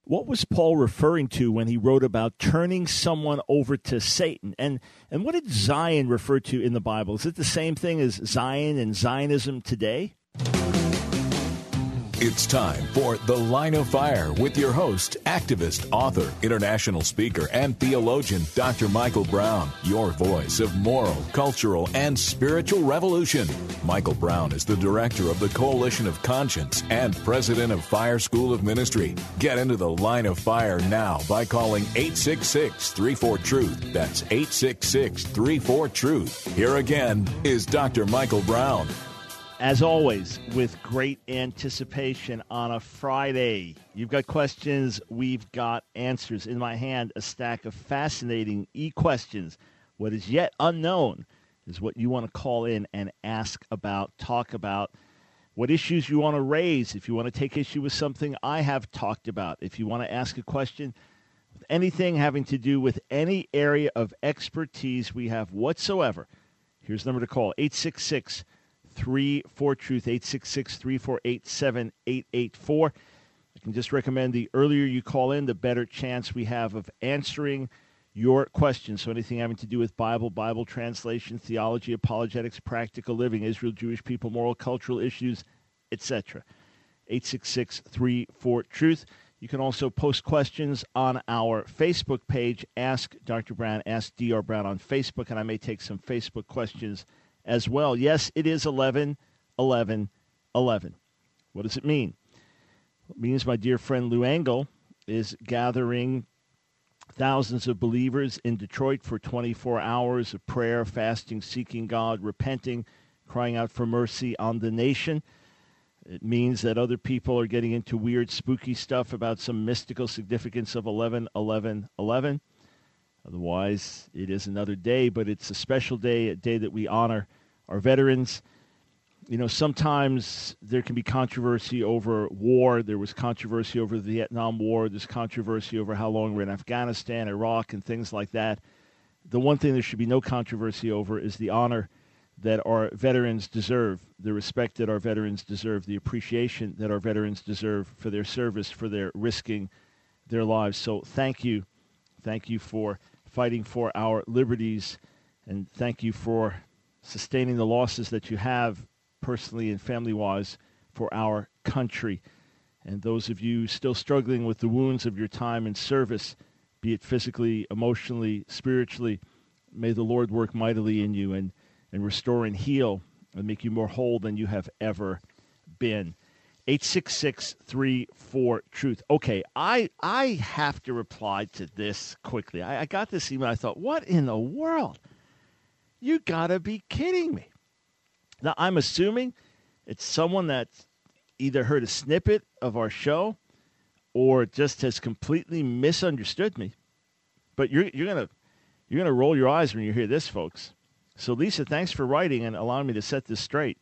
What was Paul referring to when he wrote about turning someone over to Satan? And what did Zion refer to in the Bible? Is it the same thing as Zion and Zionism today? It's time for The Line of Fire with your host, activist, author, international speaker, and theologian, Dr. Michael Brown, your voice of moral, cultural, and spiritual revolution. Michael Brown is the director of the Coalition of Conscience and president of Fire School of Ministry. Get into The Line of Fire now by calling 866-34-TRUTH. That's 866-34-TRUTH. Here again is Dr. Michael Brown. As always, with great anticipation on a Friday. You've got questions, we've got answers. In my hand, a stack of fascinating e-questions. What is yet unknown is what you want to call in and ask about, talk about, what issues you want to raise. If you want to take issue with something I have talked about, if you want to ask a question, anything having to do with any area of expertise we have whatsoever, here's the number to call, 866-34-TRUTH, 866-348-7884. I can just recommend the earlier you call in, the better chance we have of answering your questions. So anything having to do with Bible translation, theology, apologetics, practical living, Israel, Jewish people, moral, cultural issues, etc. 866-34-TRUTH. You can also post questions on our Facebook page, Ask Dr. Brown, Ask Dr. Brown on Facebook, and I may take some Facebook questions as well. Yes, it is 11-11-11. What does it mean? It means my dear friend Lou Engle is gathering thousands of believers in Detroit for 24 hours of prayer, fasting, seeking God, repenting, crying out for mercy on the nation. It means that other people are getting into weird, spooky stuff about some mystical significance of 11-11-11. Otherwise, it is another day, but it's a special day, a day that we honor our veterans. You know, sometimes there can be controversy over war. There was controversy over the Vietnam War. There's controversy over how long we're in Afghanistan, Iraq, and things like that. The one thing there should be no controversy over is the honor that our veterans deserve, the respect that our veterans deserve, the appreciation that our veterans deserve for their service, for their risking their lives. So thank you. Thank you for fighting for our liberties, and thank you for sustaining the losses that you have personally and family-wise for our country. And those of you still struggling with the wounds of your time in service, be it physically, emotionally, spiritually, may the Lord work mightily in you and restore and heal and make you more whole than you have ever been. 866-34-TRUTH. Okay, I have to reply to this quickly. I got this email. I thought, what in the world? You got to be kidding me. Now, I'm assuming it's someone that's either heard a snippet of our show or just has completely misunderstood me. But you're gonna roll your eyes when you hear this, folks. So, Lisa, thanks for writing and allowing me to set this straight.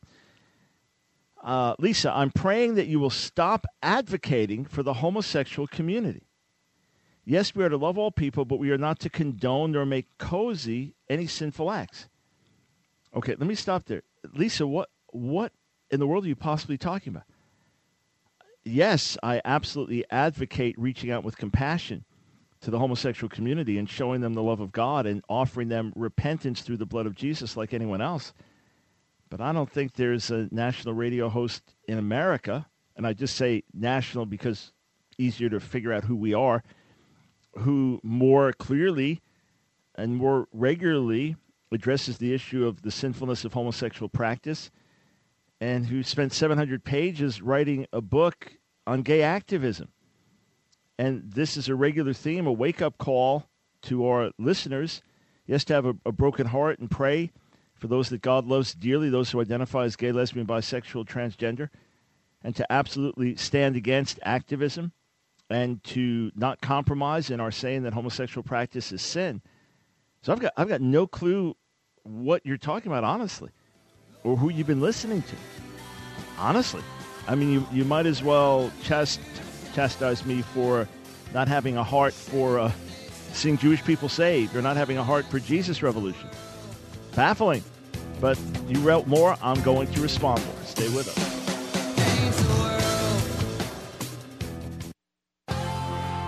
Lisa, I'm praying that you will stop advocating for the homosexual community. Yes, we are to love all people, but we are not to condone nor make cozy any sinful acts. Okay, let me stop there. Lisa, what in the world are you possibly talking about? Yes, I absolutely advocate reaching out with compassion to the homosexual community and showing them the love of God and offering them repentance through the blood of Jesus like anyone else. But I don't think there's a national radio host in America, and I just say national because easier to figure out who we are, who more clearly and more regularly addresses the issue of the sinfulness of homosexual practice, and who spent 700 pages writing a book on gay activism. And this is a regular theme, a wake-up call to our listeners. Yes, to have a broken heart and pray for those that God loves dearly, those who identify as gay, lesbian, bisexual, transgender, and to absolutely stand against activism and to not compromise in our saying that homosexual practice is sin. So I've got no clue what you're talking about, honestly, or who you've been listening to. Honestly. I mean, you might as well chastise me for not having a heart for seeing Jewish people saved or not having a heart for Jesus' revolution. Baffling. But you wrote more, I'm going to respond more. Stay with us.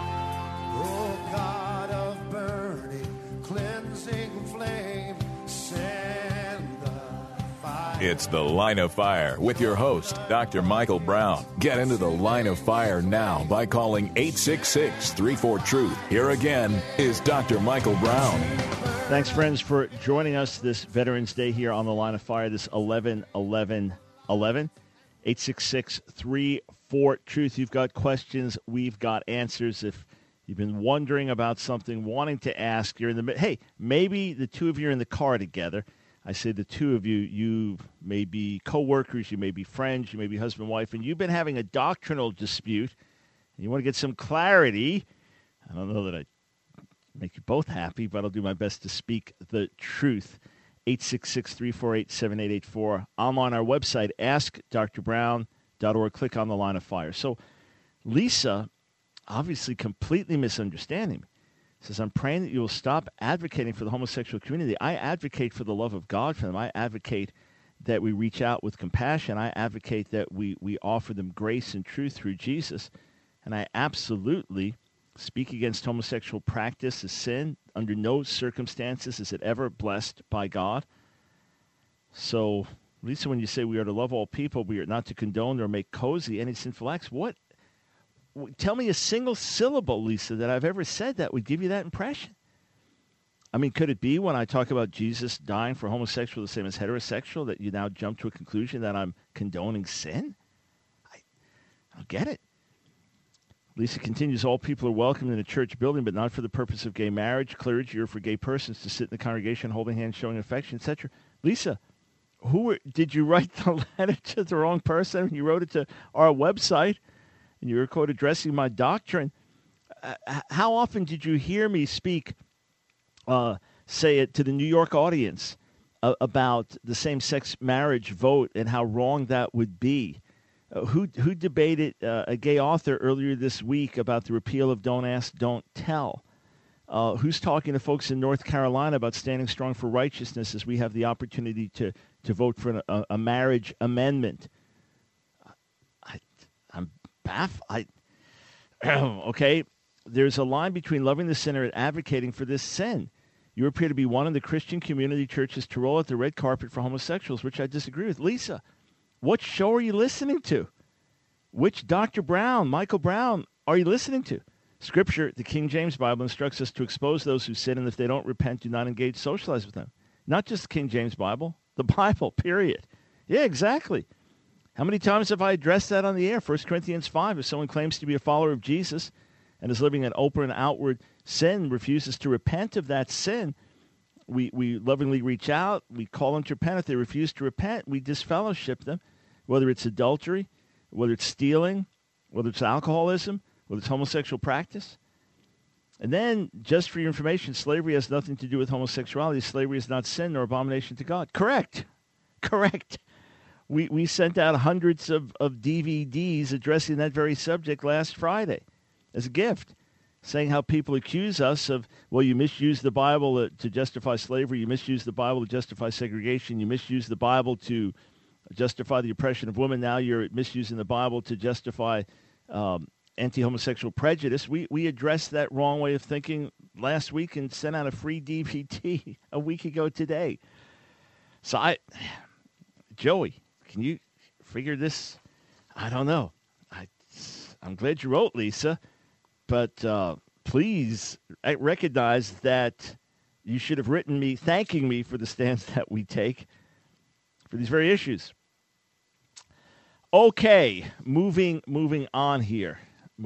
It's The Line of Fire with your host, Dr. Michael Brown. Get into the Line of Fire now by calling 866-34-TRUTH. Here again is Dr. Michael Brown. Thanks, friends, for joining us this Veterans Day here on The Line of Fire, this 11-11-11. 866-34-TRUTH. You've got questions. We've got answers. If you've been wondering about something, wanting to ask, you're in the hey, maybe the two of you are in the car together. I say the two of you, you may be co-workers, you may be friends, you may be husband and wife, and you've been having a doctrinal dispute, and you want to get some clarity. I don't know that I make you both happy, but I'll do my best to speak the truth. 866-348-7884. Online, our website, askdrbrown.org. Click on the Line of Fire. So Lisa, obviously completely misunderstanding me, says, I'm praying that you will stop advocating for the homosexual community. I advocate for the love of God for them. I advocate that we reach out with compassion. I advocate that we offer them grace and truth through Jesus. And I absolutely speak against homosexual practice as sin. Under no circumstances is it ever blessed by God. So, Lisa, when you say we are to love all people, we are not to condone or make cozy any sinful acts, what? Tell me a single syllable, Lisa, that I've ever said that would give you that impression. I mean, could it be when I talk about Jesus dying for homosexual the same as heterosexual that you now jump to a conclusion that I'm condoning sin? I don't get it. Lisa continues, all people are welcome in a church building, but not for the purpose of gay marriage, clergy, or for gay persons to sit in the congregation holding hands, showing affection, etc. Lisa, did you write the letter to the wrong person? You wrote it to our website, and you were, quote, addressing my doctrine. How often did you hear me speak, say it to the New York audience about the same-sex marriage vote and how wrong that would be? Who debated a gay author earlier this week about the repeal of Don't Ask, Don't Tell? Who's talking to folks in North Carolina about standing strong for righteousness as we have the opportunity to vote for a marriage amendment? I'm baffled. Okay, there's a line between loving the sinner and advocating for this sin. You appear to be one of the Christian community churches to roll out the red carpet for homosexuals, which I disagree with. Lisa, what show are you listening to? Which Dr. Brown, Michael Brown, are you listening to? Scripture, the King James Bible, instructs us to expose those who sin, and if they don't repent, do not engage, socialize with them. Not just the King James Bible, the Bible, period. Yeah, exactly. How many times have I addressed that on the air? 1 Corinthians 5, if someone claims to be a follower of Jesus and is living an open and outward sin, refuses to repent of that sin, we lovingly reach out, we call them to repent. If they refuse to repent, we disfellowship them, whether it's adultery, whether it's stealing, whether it's alcoholism, whether it's homosexual practice. And then, just for your information, slavery has nothing to do with homosexuality. Slavery is not sin nor abomination to God. Correct. We sent out hundreds of DVDs addressing that very subject last Friday as a gift, saying how people accuse us of, well, you misused the Bible to justify slavery, you misused the Bible to justify segregation, you misused the Bible to justify the oppression of women, now you're misusing the Bible to justify anti-homosexual prejudice. We addressed that wrong way of thinking last week and sent out a free DVD a week ago today. So Joey, can you figure this? I don't know. I'm glad you wrote, Lisa, but please recognize that you should have written me thanking me for the stance that we take for these very issues. Okay, moving on here.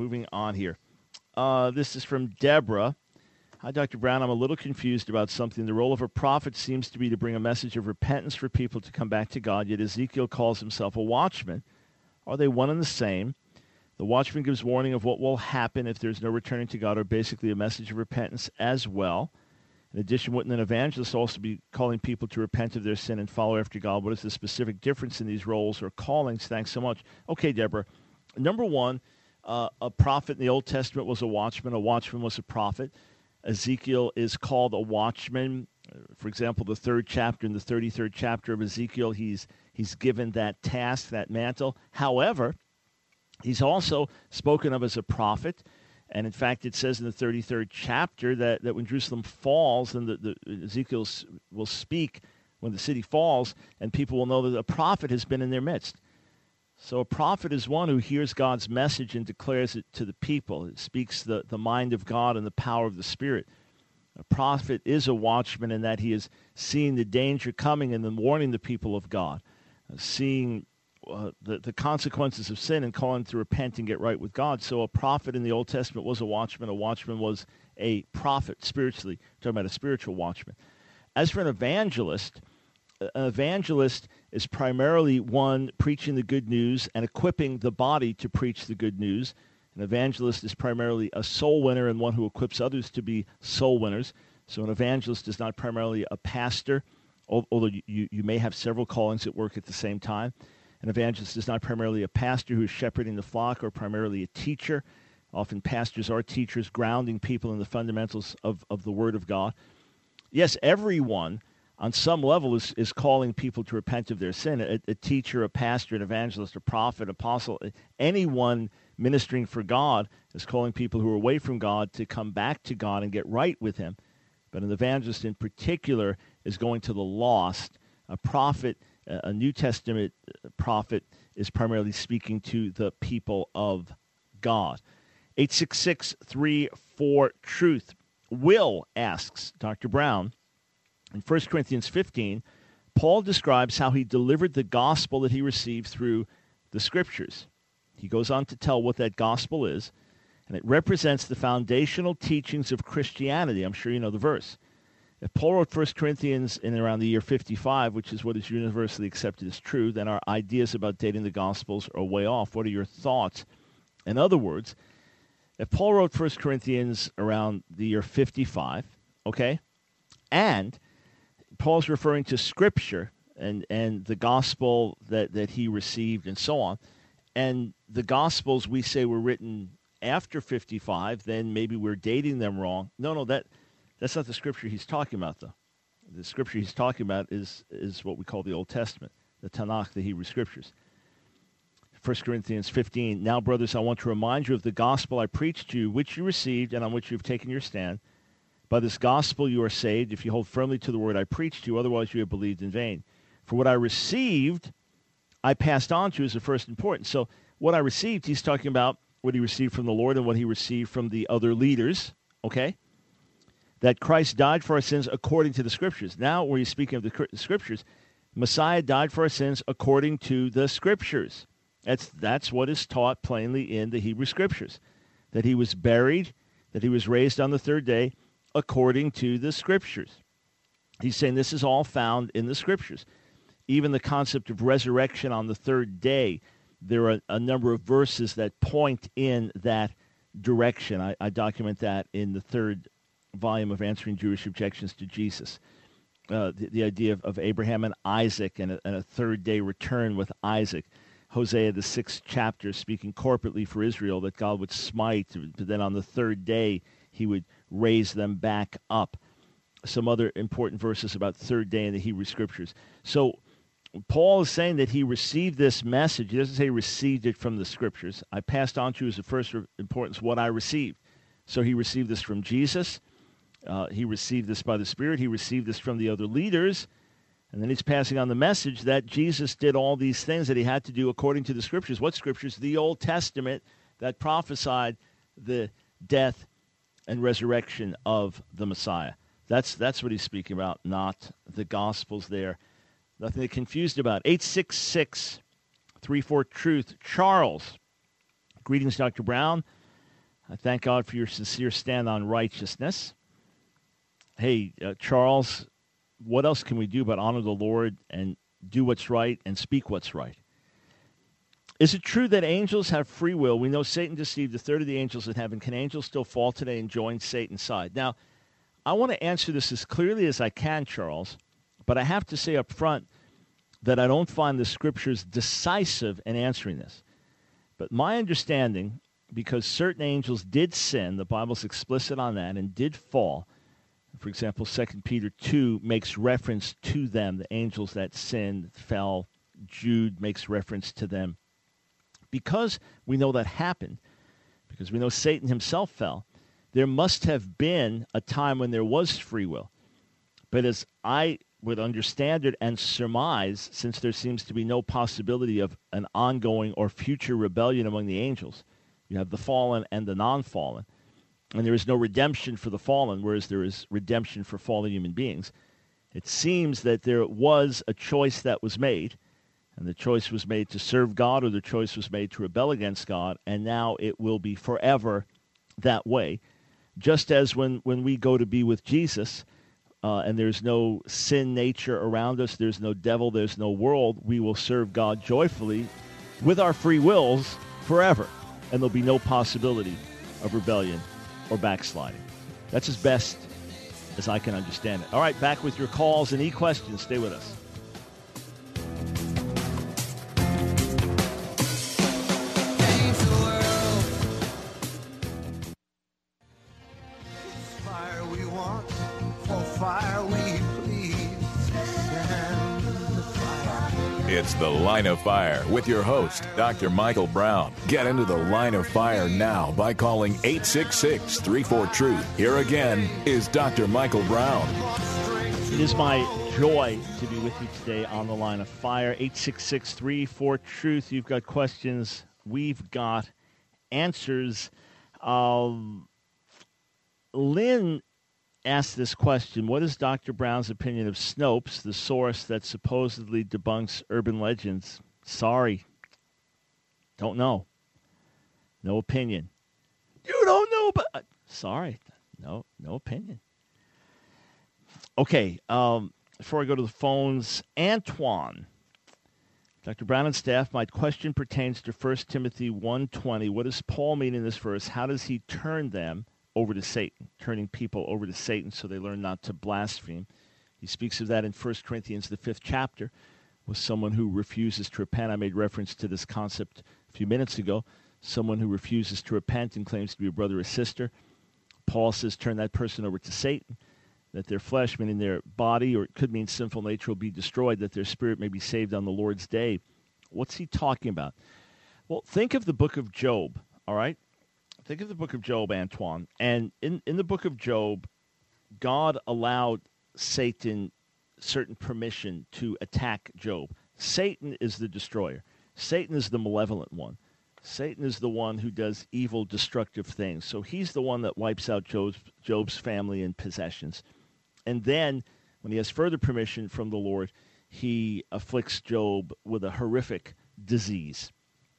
This is from Deborah. Hi, Dr. Brown. I'm a little confused about something. The role of a prophet seems to be to bring a message of repentance for people to come back to God, yet Ezekiel calls himself a watchman. Are they one and the same? The watchman gives warning of what will happen if there's no returning to God, or basically a message of repentance as well. In addition, wouldn't an evangelist also be calling people to repent of their sin and follow after God? What is the specific difference in these roles or callings? Thanks so much. Okay, Deborah. Number one, a prophet in the Old Testament was a watchman. A watchman was a prophet. Ezekiel is called a watchman. For example, the 3rd chapter and the 33rd chapter of Ezekiel, he's given that task, that mantle. However, he's also spoken of as a prophet. And in fact, it says in the 33rd chapter that when Jerusalem falls, then Ezekiel will speak when the city falls, and people will know that a prophet has been in their midst. So a prophet is one who hears God's message and declares it to the people. It speaks the mind of God and the power of the Spirit. A prophet is a watchman in that he is seeing the danger coming and then warning the people of God, seeing the consequences of sin and calling to repent and get right with God. So a prophet in the Old Testament was a watchman. A watchman was a prophet spiritually. We're talking about a spiritual watchman. As for an evangelist is primarily one preaching the good news and equipping the body to preach the good news. An evangelist is primarily a soul winner and one who equips others to be soul winners. So an evangelist is not primarily a pastor, although you may have several callings at work at the same time. An evangelist is not primarily a pastor who is shepherding the flock or primarily a teacher. Often pastors are teachers, grounding people in the fundamentals of the Word of God. Yes, everyone on some level is calling people to repent of their sin. A teacher, a pastor, an evangelist, a prophet, apostle, anyone ministering for God is calling people who are away from God to come back to God and get right with Him. But an evangelist in particular is going to the lost. A prophet, a New Testament prophet, is primarily speaking to the people of God. 866-34-TRUTH. Will asks, Dr. Brown, in 1 Corinthians 15, Paul describes how he delivered the gospel that he received through the Scriptures. He goes on to tell what that gospel is, and it represents the foundational teachings of Christianity. I'm sure you know the verse. If Paul wrote 1 Corinthians in around the year 55, which is what is universally accepted as true, then our ideas about dating the Gospels are way off. What are your thoughts? In other words, if Paul wrote 1 Corinthians around the year 55, okay, and Paul's referring to Scripture and the gospel that he received and so on, and the Gospels we say were written after 55, then maybe we're dating them wrong. No, that's not the Scripture he's talking about, though. The Scripture he's talking about is what we call the Old Testament, the Tanakh, the Hebrew Scriptures. 1 Corinthians 15, now, brothers, I want to remind you of the gospel I preached to you, which you received and on which you have taken your stand. By this gospel you are saved, if you hold firmly to the word I preached to you, otherwise you have believed in vain. For what I received, I passed on to you as the first importance. So what I received, he's talking about what he received from the Lord and what he received from the other leaders, okay? That Christ died for our sins according to the Scriptures. Now, where he's speaking of the Scriptures, Messiah died for our sins according to the Scriptures. That's what is taught plainly in the Hebrew Scriptures, that he was buried, that he was raised on the third day according to the Scriptures. He's saying this is all found in the Scriptures. Even the concept of resurrection on the third day, there are a number of verses that point in that direction. I document that in the third volume of Answering Jewish Objections to Jesus. The idea of Abraham and Isaac and a third-day return with Isaac. Hosea, the 6th chapter, speaking corporately for Israel, that God would smite, but then on the third day he would raise them back up. Some other important verses about the third day in the Hebrew Scriptures. So Paul is saying that he received this message. He doesn't say he received it from the Scriptures. I passed on to you as the first importance what I received. So he received this from Jesus. He received this by the Spirit. He received this from the other leaders. And then he's passing on the message that Jesus did all these things that he had to do according to the Scriptures. What Scriptures? The Old Testament that prophesied the death and resurrection of the Messiah. That's what he's speaking about, not the Gospels there. Nothing to get confused about. 866-34-TRUTH. Charles. Greetings, Dr. Brown. I thank God for your sincere stand on righteousness. Hey, Charles, what else can we do but honor the Lord and do what's right and speak what's right? Is it true that angels have free will? We know Satan deceived a third of the angels in heaven. Can angels still fall today and join Satan's side? Now, I want to answer this as clearly as I can, Charles, but I have to say up front that I don't find the Scriptures decisive in answering this. But my understanding, because certain angels did sin, the Bible's explicit on that, and did fall. For example, 2 Peter 2 makes reference to them, the angels that sinned, fell. Jude makes reference to them. Because we know that happened, because we know Satan himself fell, there must have been a time when there was free will. But as I would understand it and surmise, since there seems to be no possibility of an ongoing or future rebellion among the angels. You have the fallen and the non-fallen, and there is no redemption for the fallen, whereas there is redemption for fallen human beings. It seems that there was a choice that was made, and the choice was made to serve God, or the choice was made to rebel against God, and now it will be forever that way. Just as when we go to be with Jesus, and there's no sin nature around us, there's no devil, there's no world, we will serve God joyfully with our free wills forever, and there'll be no possibility of rebellion or backsliding. That's as best as I can understand it. All right, back with your calls and e-questions. Stay with us. Fire we want, for fire we please. Stand the fire. It's The Line of Fire with your host, Dr. Michael Brown. Get into the Line of Fire now by calling 866-34-TRUTH. Here again is Dr. Michael Brown. It is my joy to be with you today on The Line of Fire. 866-34-TRUTH. You've got questions. We've got answers. Lynn asked this question: what is Dr. Brown's opinion of Snopes, the source that supposedly debunks urban legends? Sorry. Don't know. No opinion. You don't know, but sorry. No opinion. Okay, before I go to the phones, Antoine. Dr. Brown and staff, my question pertains to 1 Timothy 1:20. What does Paul mean in this verse? How does he turn them over to Satan, turning people over to Satan so they learn not to blaspheme? He speaks of that in 1 Corinthians, the 5th chapter, with someone who refuses to repent. I made reference to this concept a few minutes ago. Someone who refuses to repent and claims to be a brother or sister. Paul says turn that person over to Satan, that their flesh, meaning their body, or it could mean sinful nature, will be destroyed, that their spirit may be saved on the Lord's day. What's he talking about? Well, think of the book of Job, all right? Think of the book of Job, Antoine. And in the book of Job, God allowed Satan certain permission to attack Job. Satan is the destroyer. Satan is the malevolent one. Satan is the one who does evil, destructive things. So he's the one that wipes out Job's family and possessions. And then, when he has further permission from the Lord, he afflicts Job with a horrific disease.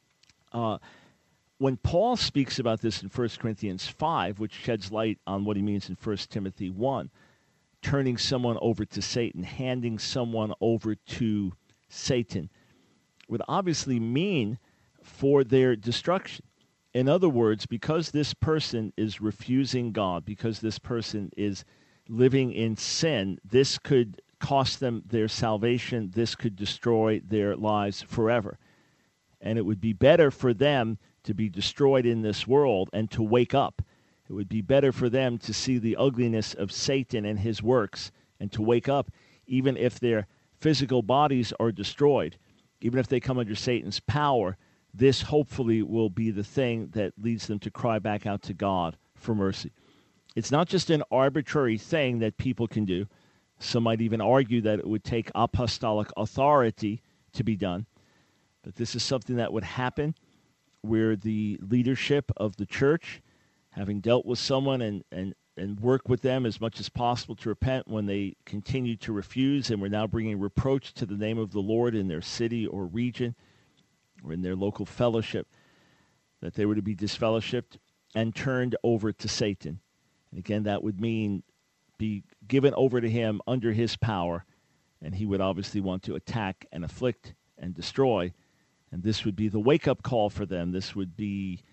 When Paul speaks about this in 1 Corinthians 5, which sheds light on what he means in 1 Timothy 1, turning someone over to Satan, handing someone over to Satan, would obviously mean for their destruction. In other words, because this person is refusing God, because this person is living in sin, this could cost them their salvation. This could destroy their lives forever. And it would be better for them to be destroyed in this world and to wake up. It would be better for them to see the ugliness of Satan and his works and to wake up, even if their physical bodies are destroyed, even if they come under Satan's power. This hopefully will be the thing that leads them to cry back out to God for mercy. It's not just an arbitrary thing that people can do. Some might even argue that it would take apostolic authority to be done. But this is something that would happen where the leadership of the church, having dealt with someone and work with them as much as possible to repent when they continue to refuse, and we're now bringing reproach to the name of the Lord in their city or region or in their local fellowship, that they were to be disfellowshipped and turned over to Satan. And again, that would mean be given over to him under his power, and he would obviously want to attack and afflict and destroy. And this would be the wake-up call for them. This would be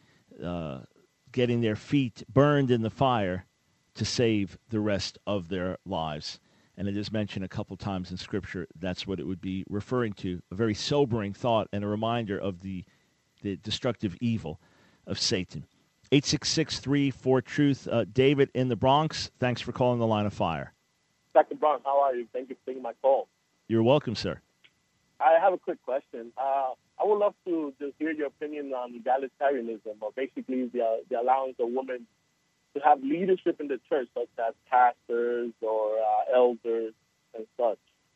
getting their feet burned in the fire to save the rest of their lives. And it is mentioned a couple times in Scripture. That's what it would be referring to. A very sobering thought and a reminder of the destructive evil of Satan. 866-34-TRUTH. David in the Bronx, thanks for calling the Line of Fire. Dr. Brown, how are you? Thank you for taking my call. You're welcome, sir. I have a quick question. I would love to just hear your opinion on egalitarianism, or basically the allowance of women to have leadership in the church, such as pastors or elders and such.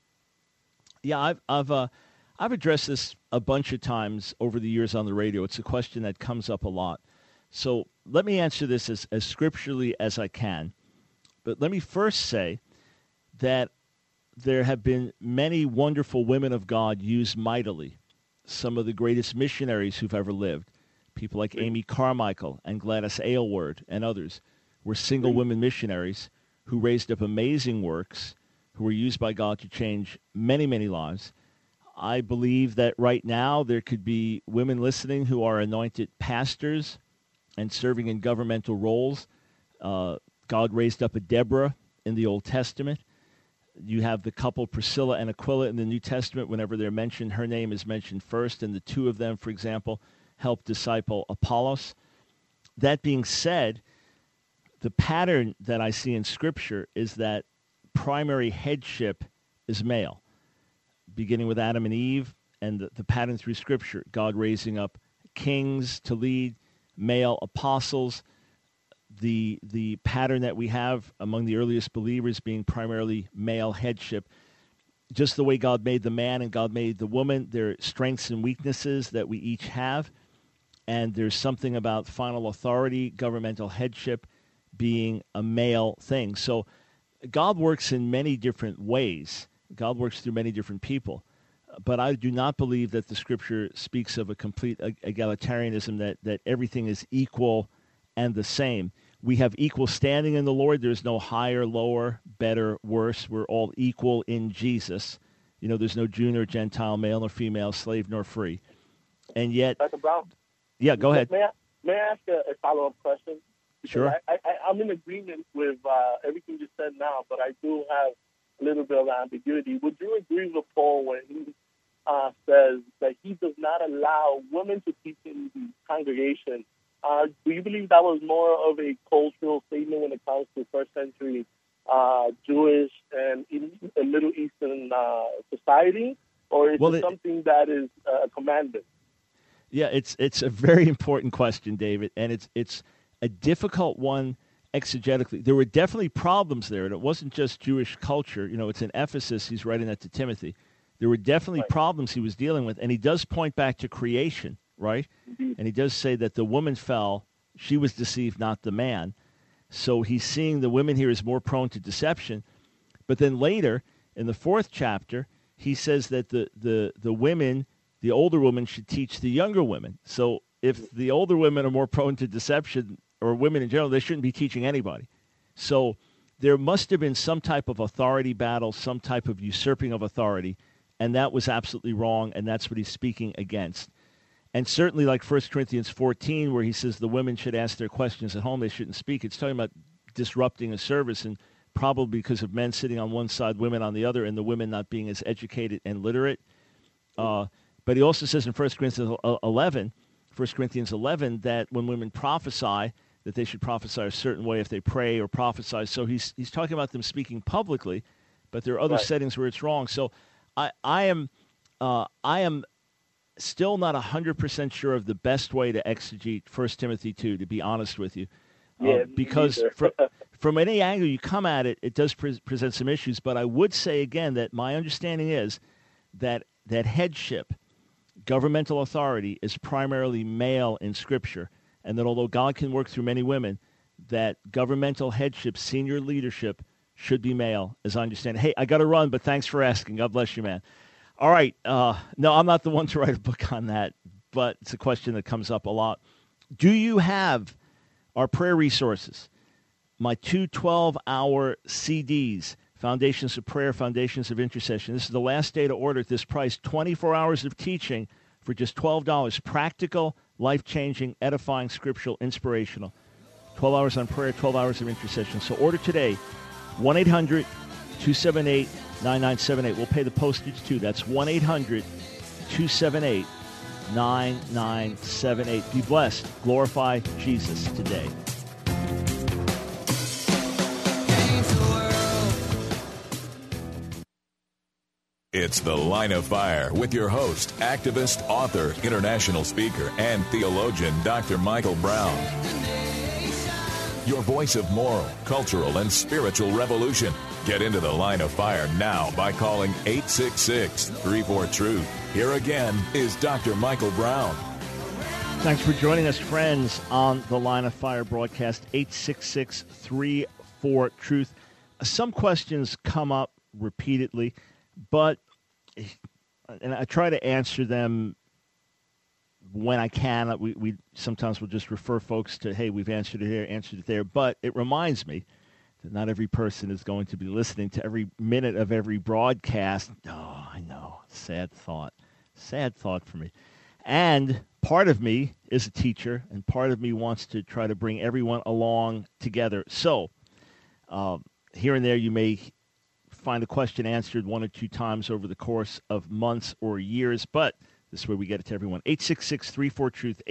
Yeah, I've addressed this a bunch of times over the years on the radio. It's a question that comes up a lot. So let me answer this as scripturally as I can. But let me first say that there have been many wonderful women of God used mightily. Some of the greatest missionaries who've ever lived, people like Amy Carmichael and Gladys Aylward and others, were single women missionaries who raised up amazing works, who were used by God to change many, many lives. I believe that right now there could be women listening who are anointed pastors and serving in governmental roles. God raised up a Deborah in the Old Testament. You have the couple Priscilla and Aquila in the New Testament. Whenever they're mentioned, her name is mentioned first, and the two of them, for example, helped disciple Apollos. That being said, the pattern that I see in Scripture is that primary headship is male, beginning with Adam and Eve, and the pattern through Scripture, God raising up kings to lead, male apostles, the pattern that we have among the earliest believers being primarily male headship. Just the way God made the man and God made the woman, there are strengths and weaknesses that we each have, and there's something about final authority, governmental headship, being a male thing. So God works in many different ways. God works through many different people. But I do not believe that the Scripture speaks of a complete egalitarianism, that everything is equal and the same. We have equal standing in the Lord. There's no higher, lower, better, worse. We're all equal in Jesus. You know, there's no Jew nor Gentile, male nor female, slave nor free. And yet... Dr. Brown? Yeah, go ahead. May I ask a follow-up question? Because Sure. I'm in agreement with everything you said now, but I do have a little bit of ambiguity. Would you agree with Paul when he says that he does not allow women to teach in the congregation? Do you believe that was more of a cultural statement when it comes to first century Jewish and Middle Eastern society, or is it something that is a commandment? Yeah, it's a very important question, David, and it's a difficult one exegetically. There were definitely problems there, and it wasn't just Jewish culture. You know, it's in Ephesus. He's writing that to Timothy. There were definitely problems he was dealing with, and he does point back to creation, right? Indeed. And he does say that the woman fell, she was deceived, not the man. So he's seeing the women here as more prone to deception. But then later, in the 4th chapter, he says that the women, the older women, should teach the younger women. So if the older women are more prone to deception, or women in general, they shouldn't be teaching anybody. So there must have been some type of authority battle, some type of usurping of authority, and that was absolutely wrong, and that's what he's speaking against. And certainly like 1 Corinthians 14, where he says the women should ask their questions at home, they shouldn't speak. It's talking about disrupting a service, and probably because of men sitting on one side, women on the other, and the women not being as educated and literate. But he also says in 1 Corinthians 11, that when women prophesy, that they should prophesy a certain way if they pray or prophesy. So he's talking about them speaking publicly, but there are other settings where it's wrong. So I am still not 100% sure of the best way to exegete 1 Timothy 2, to be honest with you. Because from any angle you come at it, it does present some issues. But I would say again that my understanding is that headship, governmental authority, is primarily male in Scripture, and that although God can work through many women, that governmental headship, senior leadership, should be male, as I understand it. Hey, I got to run, but thanks for asking. God bless you, man. All right. No, I'm not the one to write a book on that, but it's a question that comes up a lot. Do you have our prayer resources? My 2 12-hour CDs, Foundations of Prayer, Foundations of Intercession. This is the last day to order at this price. 24 hours of teaching for just $12. Practical, life-changing, edifying, scriptural, inspirational. 12 hours on prayer, 12 hours of intercession. So order today, 1-800-278-9978. We'll pay the postage too. That's 1-800-278-9978. Be blessed. Glorify Jesus today. It's The Line of Fire with your host, activist, author, international speaker, and theologian, Dr. Michael Brown. your voice of moral, cultural, and spiritual revolution. Get into the Line of Fire now by calling 866-34-TRUTH. Here again is Dr. Michael Brown. Thanks for joining us, friends, on the Line of Fire broadcast, 866-34-TRUTH. Some questions come up repeatedly, and I try to answer them when I can. We sometimes will just refer folks to, hey, we've answered it here, answered it there. But it reminds me that not every person is going to be listening to every minute of every broadcast. Oh, I know. Sad thought. Sad thought for me. And part of me is a teacher, and part of me wants to try to bring everyone along together. So here and there you may find a question answered one or two times over the course of months or years, but this is where we get it to everyone. 866-34-TRUTH,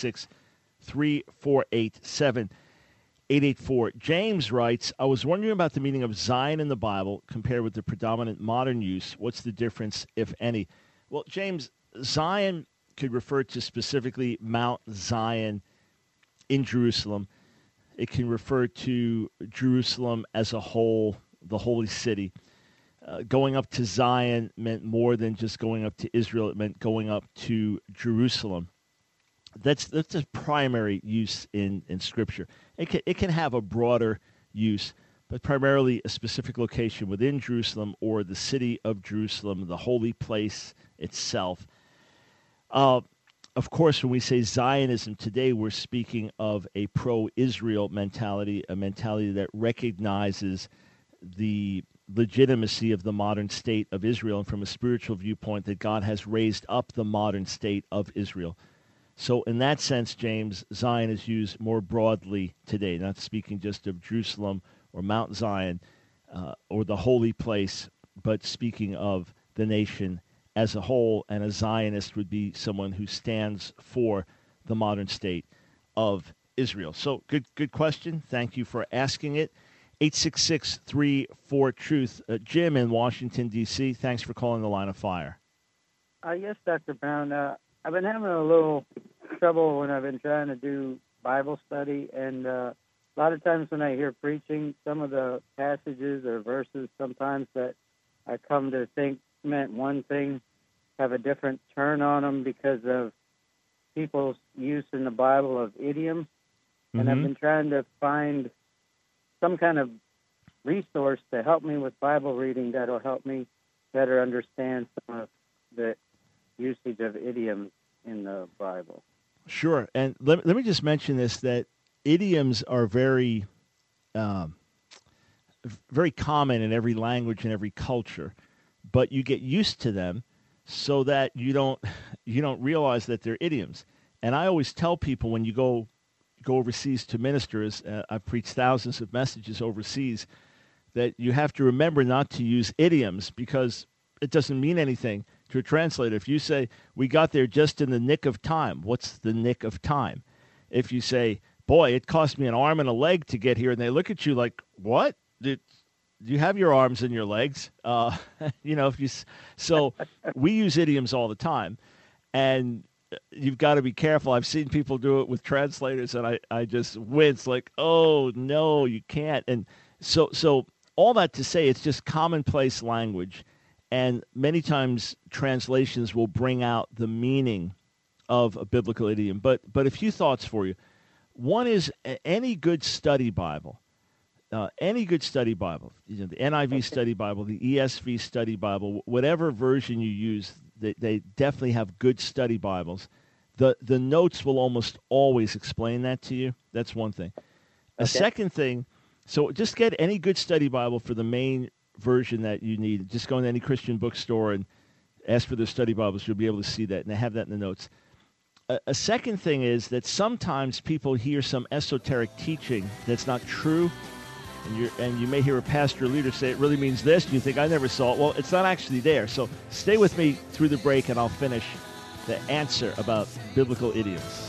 866-348-7884. James writes, I was wondering about the meaning of Zion in the Bible compared with the predominant modern use. What's the difference, if any? Well, James, Zion could refer to specifically Mount Zion in Jerusalem. It can refer to Jerusalem as a whole, the holy city. Going up to Zion meant more than just going up to Israel. It meant going up to Jerusalem. That's the primary use in Scripture. It can have a broader use, but primarily a specific location within Jerusalem or the city of Jerusalem, the holy place itself. Of course, when we say Zionism today, we're speaking of a pro-Israel mentality, a mentality that recognizes the legitimacy of the modern state of Israel, and from a spiritual viewpoint that God has raised up the modern state of Israel. So in that sense, James, Zion is used more broadly today, not speaking just of Jerusalem or Mount Zion or the holy place, but speaking of the nation as a whole, and a Zionist would be someone who stands for the modern state of Israel. So good question. Thank you for asking it. 866-34-TRUTH. Jim in Washington, D.C., thanks for calling the Line of Fire. Yes, Dr. Brown. I've been having a little trouble when I've been trying to do Bible study, and a lot of times when I hear preaching, some of the passages or verses sometimes that I come to think meant one thing have a different turn on them because of people's use in the Bible of idioms. Mm-hmm. And I've been trying to find some kind of resource to help me with Bible reading that will help me better understand some of the usage of idioms in the Bible. Sure. And let me just mention this, that idioms are very, very common in every language and every culture, but you get used to them so that you don't realize that they're idioms. And I always tell people when you go overseas to ministers, I've preached thousands of messages overseas, that you have to remember not to use idioms because it doesn't mean anything to a translator. If you say, we got there just in the nick of time, what's the nick of time? If you say, boy, it cost me an arm and a leg to get here, and they look at you like, what? Do you have your arms and your legs? So we use idioms all the time, and you've got to be careful. I've seen people do it with translators, and I just wince like, oh, no, you can't. And so all that to say, it's just commonplace language, and many times translations will bring out the meaning of a biblical idiom. But a few thoughts for you. One is any good study Bible, the NIV study Bible, the ESV study Bible, whatever version you use, they definitely have good study Bibles. The notes will almost always explain that to you. That's one thing. A second thing, so just get any good study Bible for the main version that you need. Just go into any Christian bookstore and ask for their study Bibles. You'll be able to see that, and they have that in the notes. A second thing is that sometimes people hear some esoteric teaching that's not true, and you may hear a pastor or leader say it really means this, and you think, I never saw it. Well, it's not actually there. So stay with me through the break, and I'll finish the answer about biblical idioms.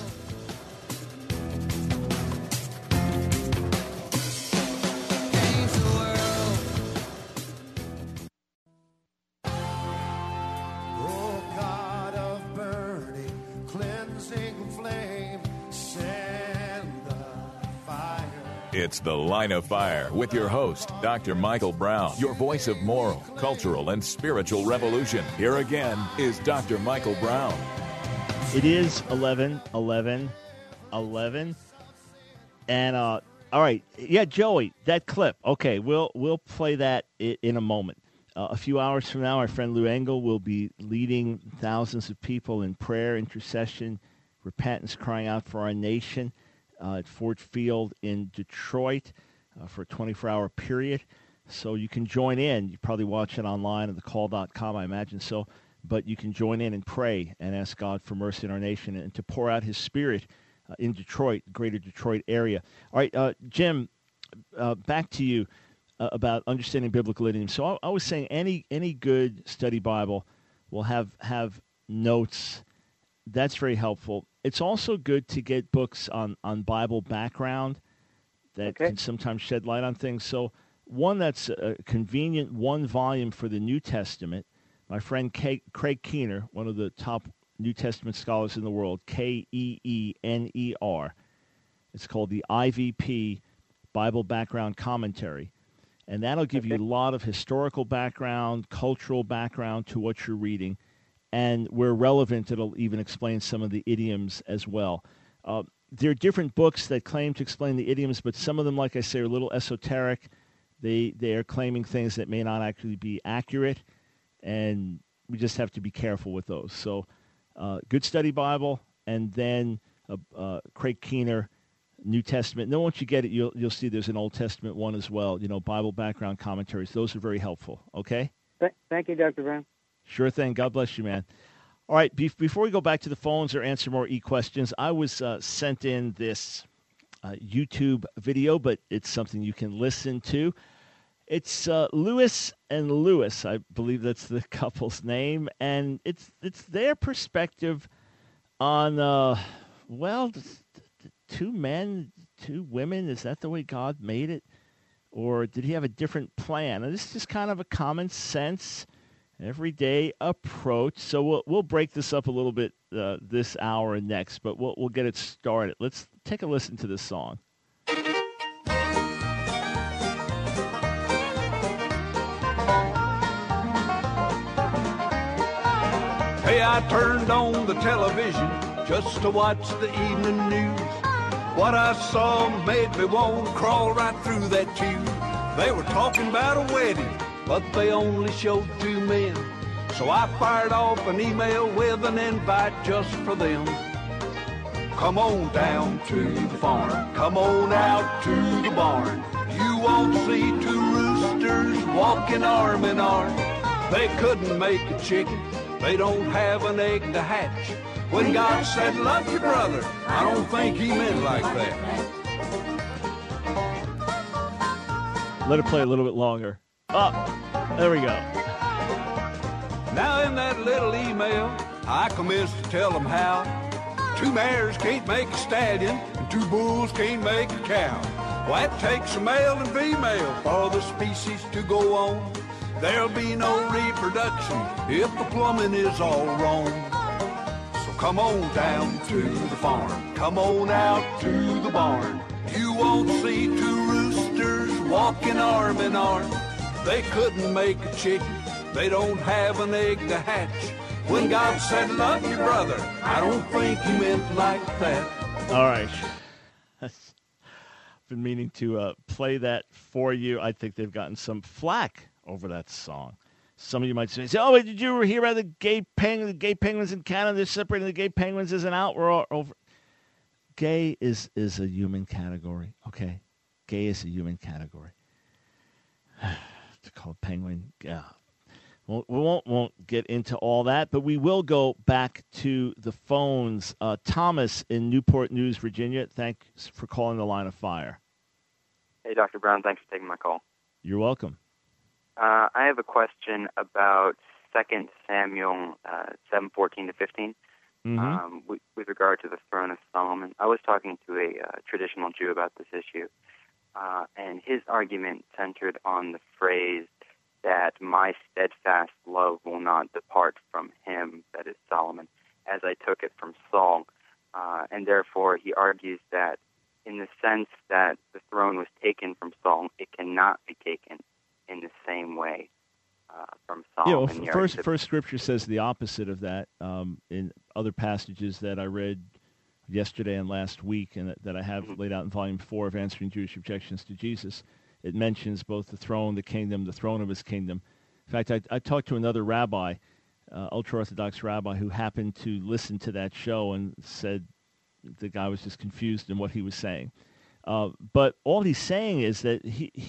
It's The Line of Fire with your host, Dr. Michael Brown, your voice of moral, cultural, and spiritual revolution. Here again is Dr. Michael Brown. It is 11. And, all right. Yeah, Joey, that clip. Okay, we'll play that in a moment. A few hours from now, our friend Lou Engle will be leading thousands of people in prayer, intercession, repentance, crying out for our nation at Ford Field in Detroit for a 24-hour period. So you can join in. You probably watch it online at thecall.com, I imagine so. But you can join in and pray and ask God for mercy in our nation and to pour out his Spirit in Detroit, greater Detroit area. All right, Jim, back to you about understanding biblical idioms. So I was saying any good study Bible will have notes. That's very helpful. It's also good to get books on Bible background that can sometimes shed light on things. So one that's a convenient one volume for the New Testament. My friend Craig Keener, one of the top New Testament scholars in the world, Keener. It's called the IVP Bible Background Commentary. And that'll give you a lot of historical background, cultural background to what you're reading. And where relevant, it'll even explain some of the idioms as well. There are different books that claim to explain the idioms, but some of them, like I say, are a little esoteric. They are claiming things that may not actually be accurate. And we just have to be careful with those. So, good study Bible, and then Craig Keener, New Testament. And then once you get it, you'll see there's an Old Testament one as well. Bible background commentaries. Those are very helpful. Okay. Thank you, Dr. Brown. Sure thing. God bless you, man. All right. Before we go back to the phones or answer more questions, I was sent in this YouTube video, but it's something you can listen to. It's Lewis and Lewis, I believe that's the couple's name, and it's their perspective on two men, two women. Is that the way God made it, or did He have a different plan? And this is just kind of a common sense, everyday approach. So we'll break this up a little bit this hour and next, but we'll get it started. Let's take a listen to this song. Hey, I turned on the television just to watch the evening news. What I saw made me want to crawl right through that tube. They were talking about a wedding, but they only showed two men. So I fired off an email with an invite just for them. Come on down to the farm, come on out to the barn. You won't see two roosters walking arm in arm. They couldn't make a chicken, they don't have an egg to hatch. When God said, love your brother, I don't think He meant like that. Let it play a little bit longer. Oh, there we go. Now in that little email, I commenced to tell them how two mares can't make a stallion and two bulls can't make a cow. Well, that takes a male and female for the species to go on. There'll be no reproduction if the plumbing is all wrong. So come on down to the farm, come on out to the barn. You won't see two roosters walking arm in arm. They couldn't make a chicken, they don't have an egg to hatch. When God said love your brother, I don't think He meant like that. All right. I've been meaning to play that for you. I think they've gotten some flack over that song. Some of you might say, oh, did you hear about the gay penguins in Canada? They're separating the gay penguins as an out. We're all over. Gay is a human category, okay? Gay is a human category. To call a penguin, yeah. Well, we won't get into all that, but we will go back to the phones. Thomas in Newport News, Virginia, thanks for calling the Line of Fire. Hey, Dr. Brown, thanks for taking my call. You're welcome. I have a question about 2 Samuel 7:14-15, with regard to the throne of Solomon. I was talking to a traditional Jew about this issue, and his argument centered on the phrase that my steadfast love will not depart from him, that is Solomon, as I took it from Saul. And therefore he argues that in the sense that the throne was taken from Saul, it cannot be taken in the same way from Solomon. Yeah, well, first Scripture says the opposite of that. In other passages that I read yesterday and last week, and that I have laid out in Volume 4 of Answering Jewish Objections to Jesus, it mentions both the throne, the kingdom, the throne of his kingdom. In fact, I talked to another rabbi, ultra-Orthodox rabbi, who happened to listen to that show and said the guy was just confused in what he was saying. But all he's saying is that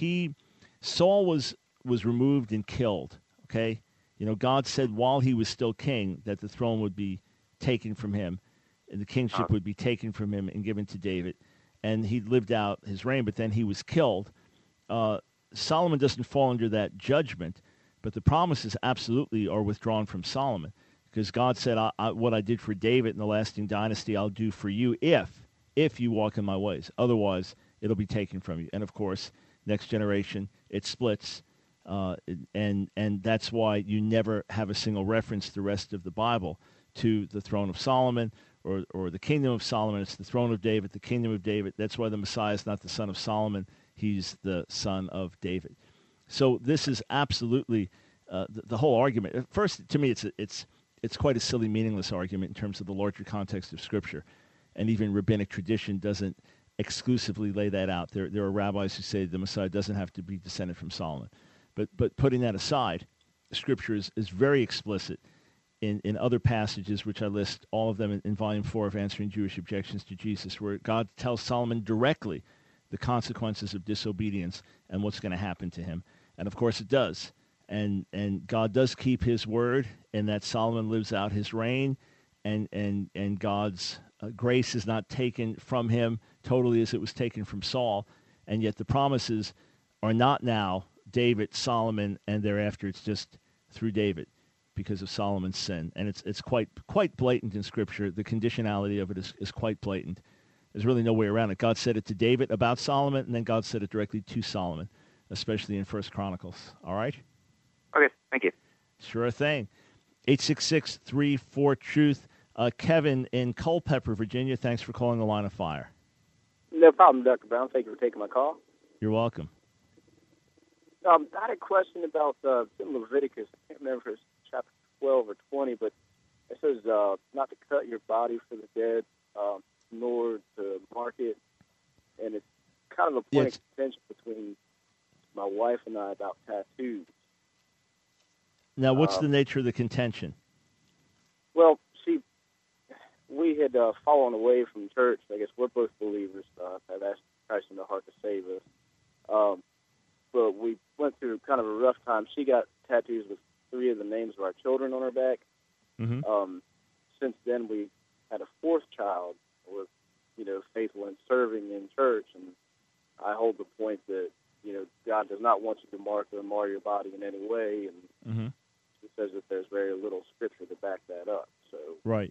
Saul was removed and killed, okay? You know, God said while he was still king that the throne would be taken from him, and the kingship would be taken from him and given to David. And he lived out his reign, but then he was killed. Solomon doesn't fall under that judgment, but the promises absolutely are withdrawn from Solomon, because God said, what I did for David in the lasting dynasty, I'll do for you if you walk in my ways. Otherwise, it'll be taken from you. And, of course, next generation, it splits. And that's why you never have a single reference the rest of the Bible to the throne of Solomon or the kingdom of Solomon. It's the throne of David, the kingdom of David. That's why the Messiah is not the son of Solomon. He's the son of David. So this is absolutely the whole argument. First, to me, it's quite a silly, meaningless argument in terms of the larger context of Scripture. And even rabbinic tradition doesn't exclusively lay that out. There are rabbis who say the Messiah doesn't have to be descended from Solomon. But putting that aside, Scripture is very explicit in other passages, which I list all of them in Volume 4 of Answering Jewish Objections to Jesus, where God tells Solomon directly the consequences of disobedience and what's going to happen to him. And, of course, it does. And God does keep his word in that Solomon lives out his reign, and God's grace is not taken from him totally as it was taken from Saul. And yet the promises are not now David, Solomon, and thereafter it's just through David because of Solomon's sin. And it's quite blatant in Scripture. The conditionality of it is quite blatant. There's really no way around it. God said it to David about Solomon, and then God said it directly to Solomon, especially in 1 Chronicles. All right? Okay, thank you. Sure thing. 866-34-TRUTH. Kevin in Culpeper, Virginia, thanks for calling the Line of Fire. No problem, Dr. Brown. Thank you for taking my call. You're welcome. I had a question about in Leviticus. I can't remember if it's chapter 12 or 20, but it says not to cut your body for the dead, nor to mark it. And it's kind of a point of contention between my wife and I about tattoos. Now, what's the nature of the contention? Well, we had fallen away from church. I guess we're both believers. I've asked Christ in the heart to save us. But we went through kind of a rough time. She got tattoos with 3 of the names of our children on her back. Mm-hmm. Since then, we had a 4th child with, faithful and serving in church. And I hold the point that, God does not want you to mark or mar your body in any way. And mm-hmm. it says that there's very little Scripture to back that up. So right.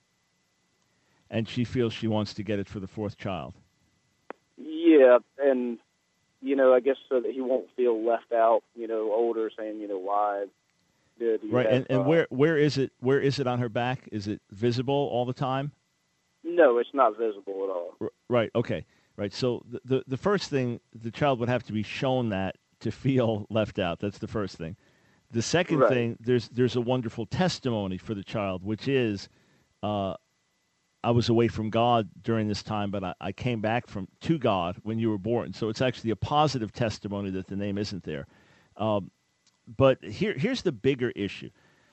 And she feels she wants to get it for the 4th child. Yeah, and, I guess so that he won't feel left out, older, saying, why did you right, have, and where is it? Where is it on her back? Is it visible all the time? No, it's not visible at all. Right, okay. Right, so the first thing, the child would have to be shown that to feel left out. That's the first thing. The second thing, there's a wonderful testimony for the child, which is, I was away from God during this time, but I came back to God when you were born. So it's actually a positive testimony that the name isn't there. But here's the bigger issue.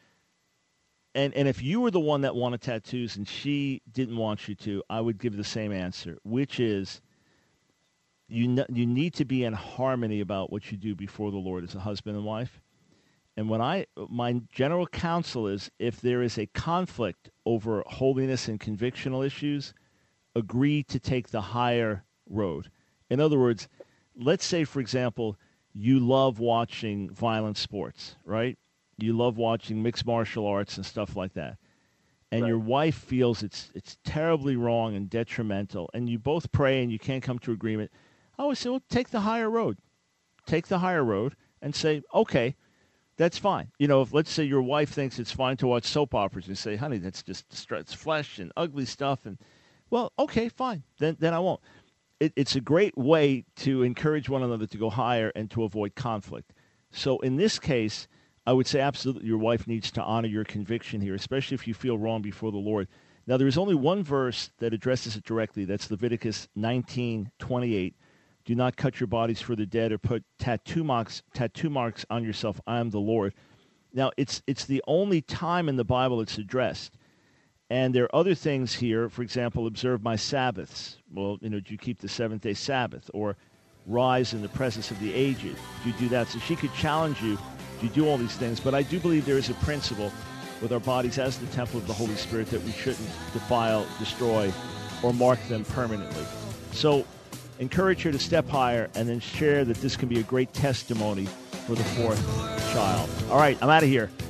And if you were the one that wanted tattoos and she didn't want you to, I would give the same answer, which is you need to be in harmony about what you do before the Lord as a husband and wife. And my general counsel is, if there is a conflict over holiness and convictional issues, agree to take the higher road. In other words, let's say, for example, you love watching violent sports, right? You love watching mixed martial arts and stuff like that. And your wife feels it's terribly wrong and detrimental, and you both pray and you can't come to agreement. I always say, well, take the higher road. Take the higher road and say, okay, that's fine. If let's say your wife thinks it's fine to watch soap operas, and you say, honey, that's just it's flesh and ugly stuff. And well, okay, fine. Then I won't. it's a great way to encourage one another to go higher and to avoid conflict. So in this case, I would say absolutely your wife needs to honor your conviction here, especially if you feel wrong before the Lord. Now, there is only one verse that addresses it directly. That's Leviticus 19:28. Do not cut your bodies for the dead or put tattoo marks on yourself. I am the Lord. Now, it's the only time in the Bible it's addressed. And there are other things here. For example, observe my Sabbaths. Well, do you keep the seventh-day Sabbath? Or rise in the presence of the aged? Do you do that? So she could challenge you. Do you do all these things? But I do believe there is a principle with our bodies as the temple of the Holy Spirit that we shouldn't defile, destroy, or mark them permanently. So encourage her to step higher and then share that this can be a great testimony for the fourth child. All right, I'm out of here.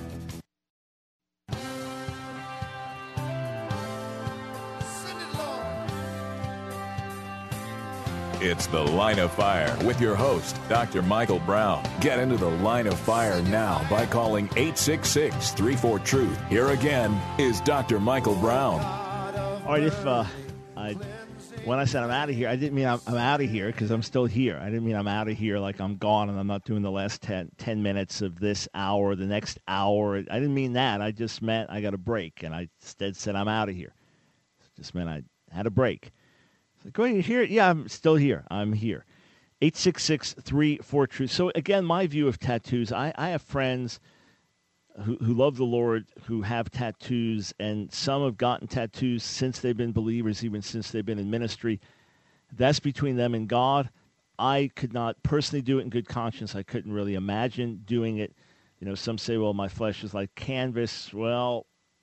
It's The Line of Fire with your host, Dr. Michael Brown. Get into the Line of Fire now by calling 866-34-TRUTH. Here again is Dr. Michael Brown. All right, when I said I'm out of here, I didn't mean I'm out of here because I'm still here. I didn't mean I'm out of here like I'm gone and I'm not doing the last 10 minutes of this hour, the next hour. I didn't mean that. I just meant I got a break, and I instead said I'm out of here. It just meant I had a break. Go ahead, you hear it? Yeah, I'm still here. I'm here. 866-34-TRUTH. So, again, my view of tattoos, I have friends who love the Lord, who have tattoos, and some have gotten tattoos since they've been believers, even since they've been in ministry. That's between them and God. I could not personally do it in good conscience. I couldn't really imagine doing it. Some say, well, my flesh is like canvas. Well,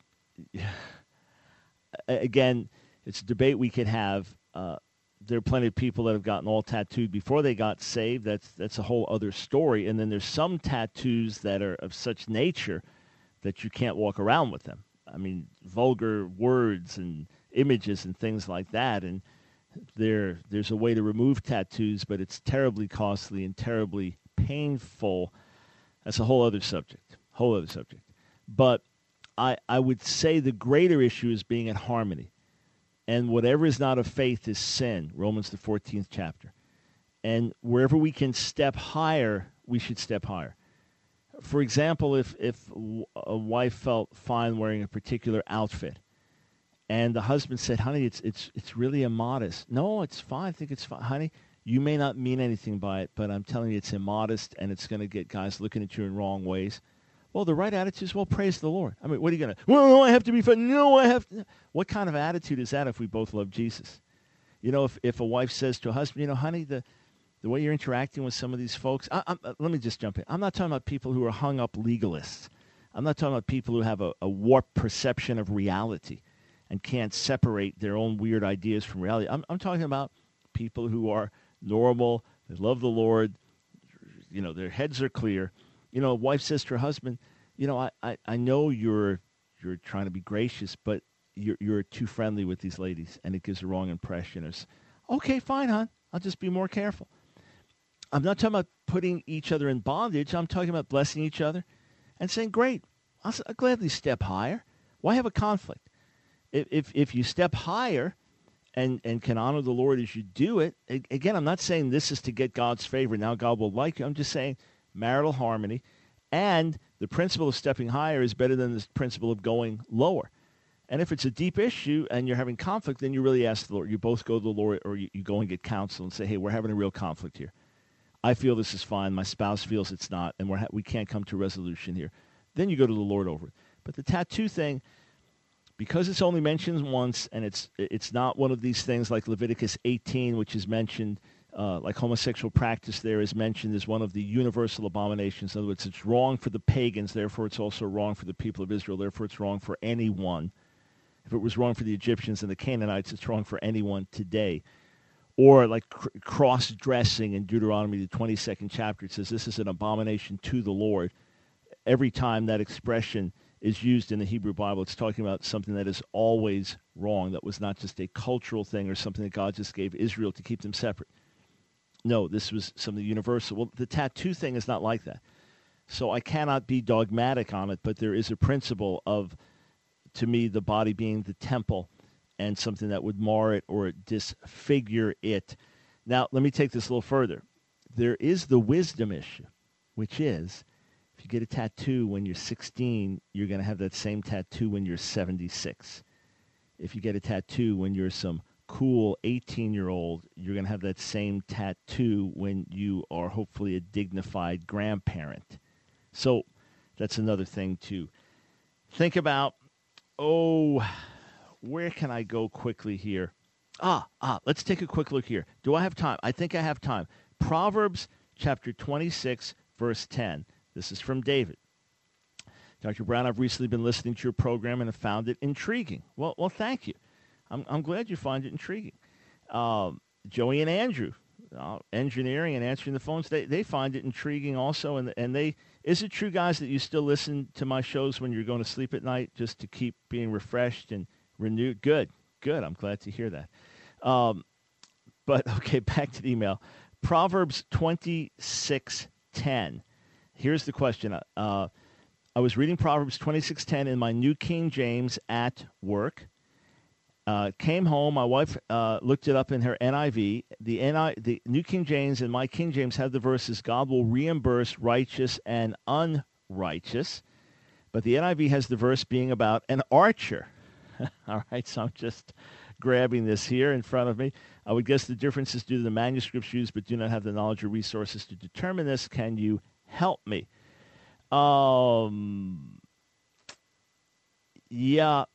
again, it's a debate we could have. There are plenty of people that have gotten all tattooed before they got saved. That's a whole other story. And then there's some tattoos that are of such nature that you can't walk around with them. I mean, vulgar words and images and things like that. And there's a way to remove tattoos, but it's terribly costly and terribly painful. That's a whole other subject. But I would say the greater issue is being in harmony. And whatever is not of faith is sin, Romans the 14th chapter. And wherever we can step higher, we should step higher. For example, if a wife felt fine wearing a particular outfit, and the husband said, honey, it's really immodest. No, it's fine. I think it's fine. Honey, you may not mean anything by it, but I'm telling you it's immodest, and it's going to get guys looking at you in wrong ways. Well, the right attitude is, well, praise the Lord. I mean, what are you going to, well, no, I have to be fun. No, I have to. What kind of attitude is that if we both love Jesus? If a wife says to a husband, honey, the way you're interacting with some of these folks, let me just jump in. I'm not talking about people who are hung up legalists. I'm not talking about people who have a warped perception of reality and can't separate their own weird ideas from reality. I'm talking about people who are normal, they love the Lord, their heads are clear. A wife says to her husband, I know you're trying to be gracious, but you're too friendly with these ladies, and it gives a wrong impression. It's, okay, fine, hon. I'll just be more careful. I'm not talking about putting each other in bondage. I'm talking about blessing each other and saying, great, I'll gladly step higher. Why have a conflict? If you step higher and can honor the Lord as you do it, again, I'm not saying this is to get God's favor. Now God will like you. I'm just saying marital harmony, and the principle of stepping higher is better than the principle of going lower. And if it's a deep issue and you're having conflict, then you really ask the Lord. You both go to the Lord, or you go and get counsel and say, hey, we're having a real conflict here. I feel this is fine. My spouse feels it's not, and we can't come to a resolution here. Then you go to the Lord over it. But the tattoo thing, because it's only mentioned once, and it's not one of these things like Leviticus 18, which is mentioned, like homosexual practice there is mentioned as one of the universal abominations. In other words, it's wrong for the pagans, therefore it's also wrong for the people of Israel, therefore it's wrong for anyone. If it was wrong for the Egyptians and the Canaanites, it's wrong for anyone today. Or like cross-dressing in Deuteronomy, the 22nd chapter, it says this is an abomination to the Lord. Every time that expression is used in the Hebrew Bible, it's talking about something that is always wrong, that was not just a cultural thing or something that God just gave Israel to keep them separate. No, this was something universal. Well, the tattoo thing is not like that. So I cannot be dogmatic on it, but there is a principle of, to me, the body being the temple and something that would mar it or disfigure it. Now, let me take this a little further. There is the wisdom issue, which is if you get a tattoo when you're 16, you're going to have that same tattoo when you're 76. If you get a tattoo when you're some cool 18-year-old, you're going to have that same tattoo when you are hopefully a dignified grandparent. So that's another thing to think about. Oh, where can I go quickly here? Let's take a quick look here. Do I have time? I think I have time. Proverbs chapter 26, verse 10. This is from David. Dr. Brown, I've recently been listening to your program and have found it intriguing. Well, thank you. I'm glad you find it intriguing. Joey and Andrew, engineering and answering the phones, they find it intriguing also. And is it true, guys, that you still listen to my shows when you're going to sleep at night just to keep being refreshed and renewed? Good. I'm glad to hear that. But, okay, back to the email. Proverbs 26:10. Here's the question. I was reading Proverbs 26:10 in my New King James at work. Came home. My wife looked it up in her NIV. The New King James and my King James have the verses, God will reimburse righteous and unrighteous. But the NIV has the verse being about an archer. All right, so I'm just grabbing this here in front of me. I would guess the difference is due to the manuscripts used, but do not have the knowledge or resources to determine this. Can you help me? Yeah.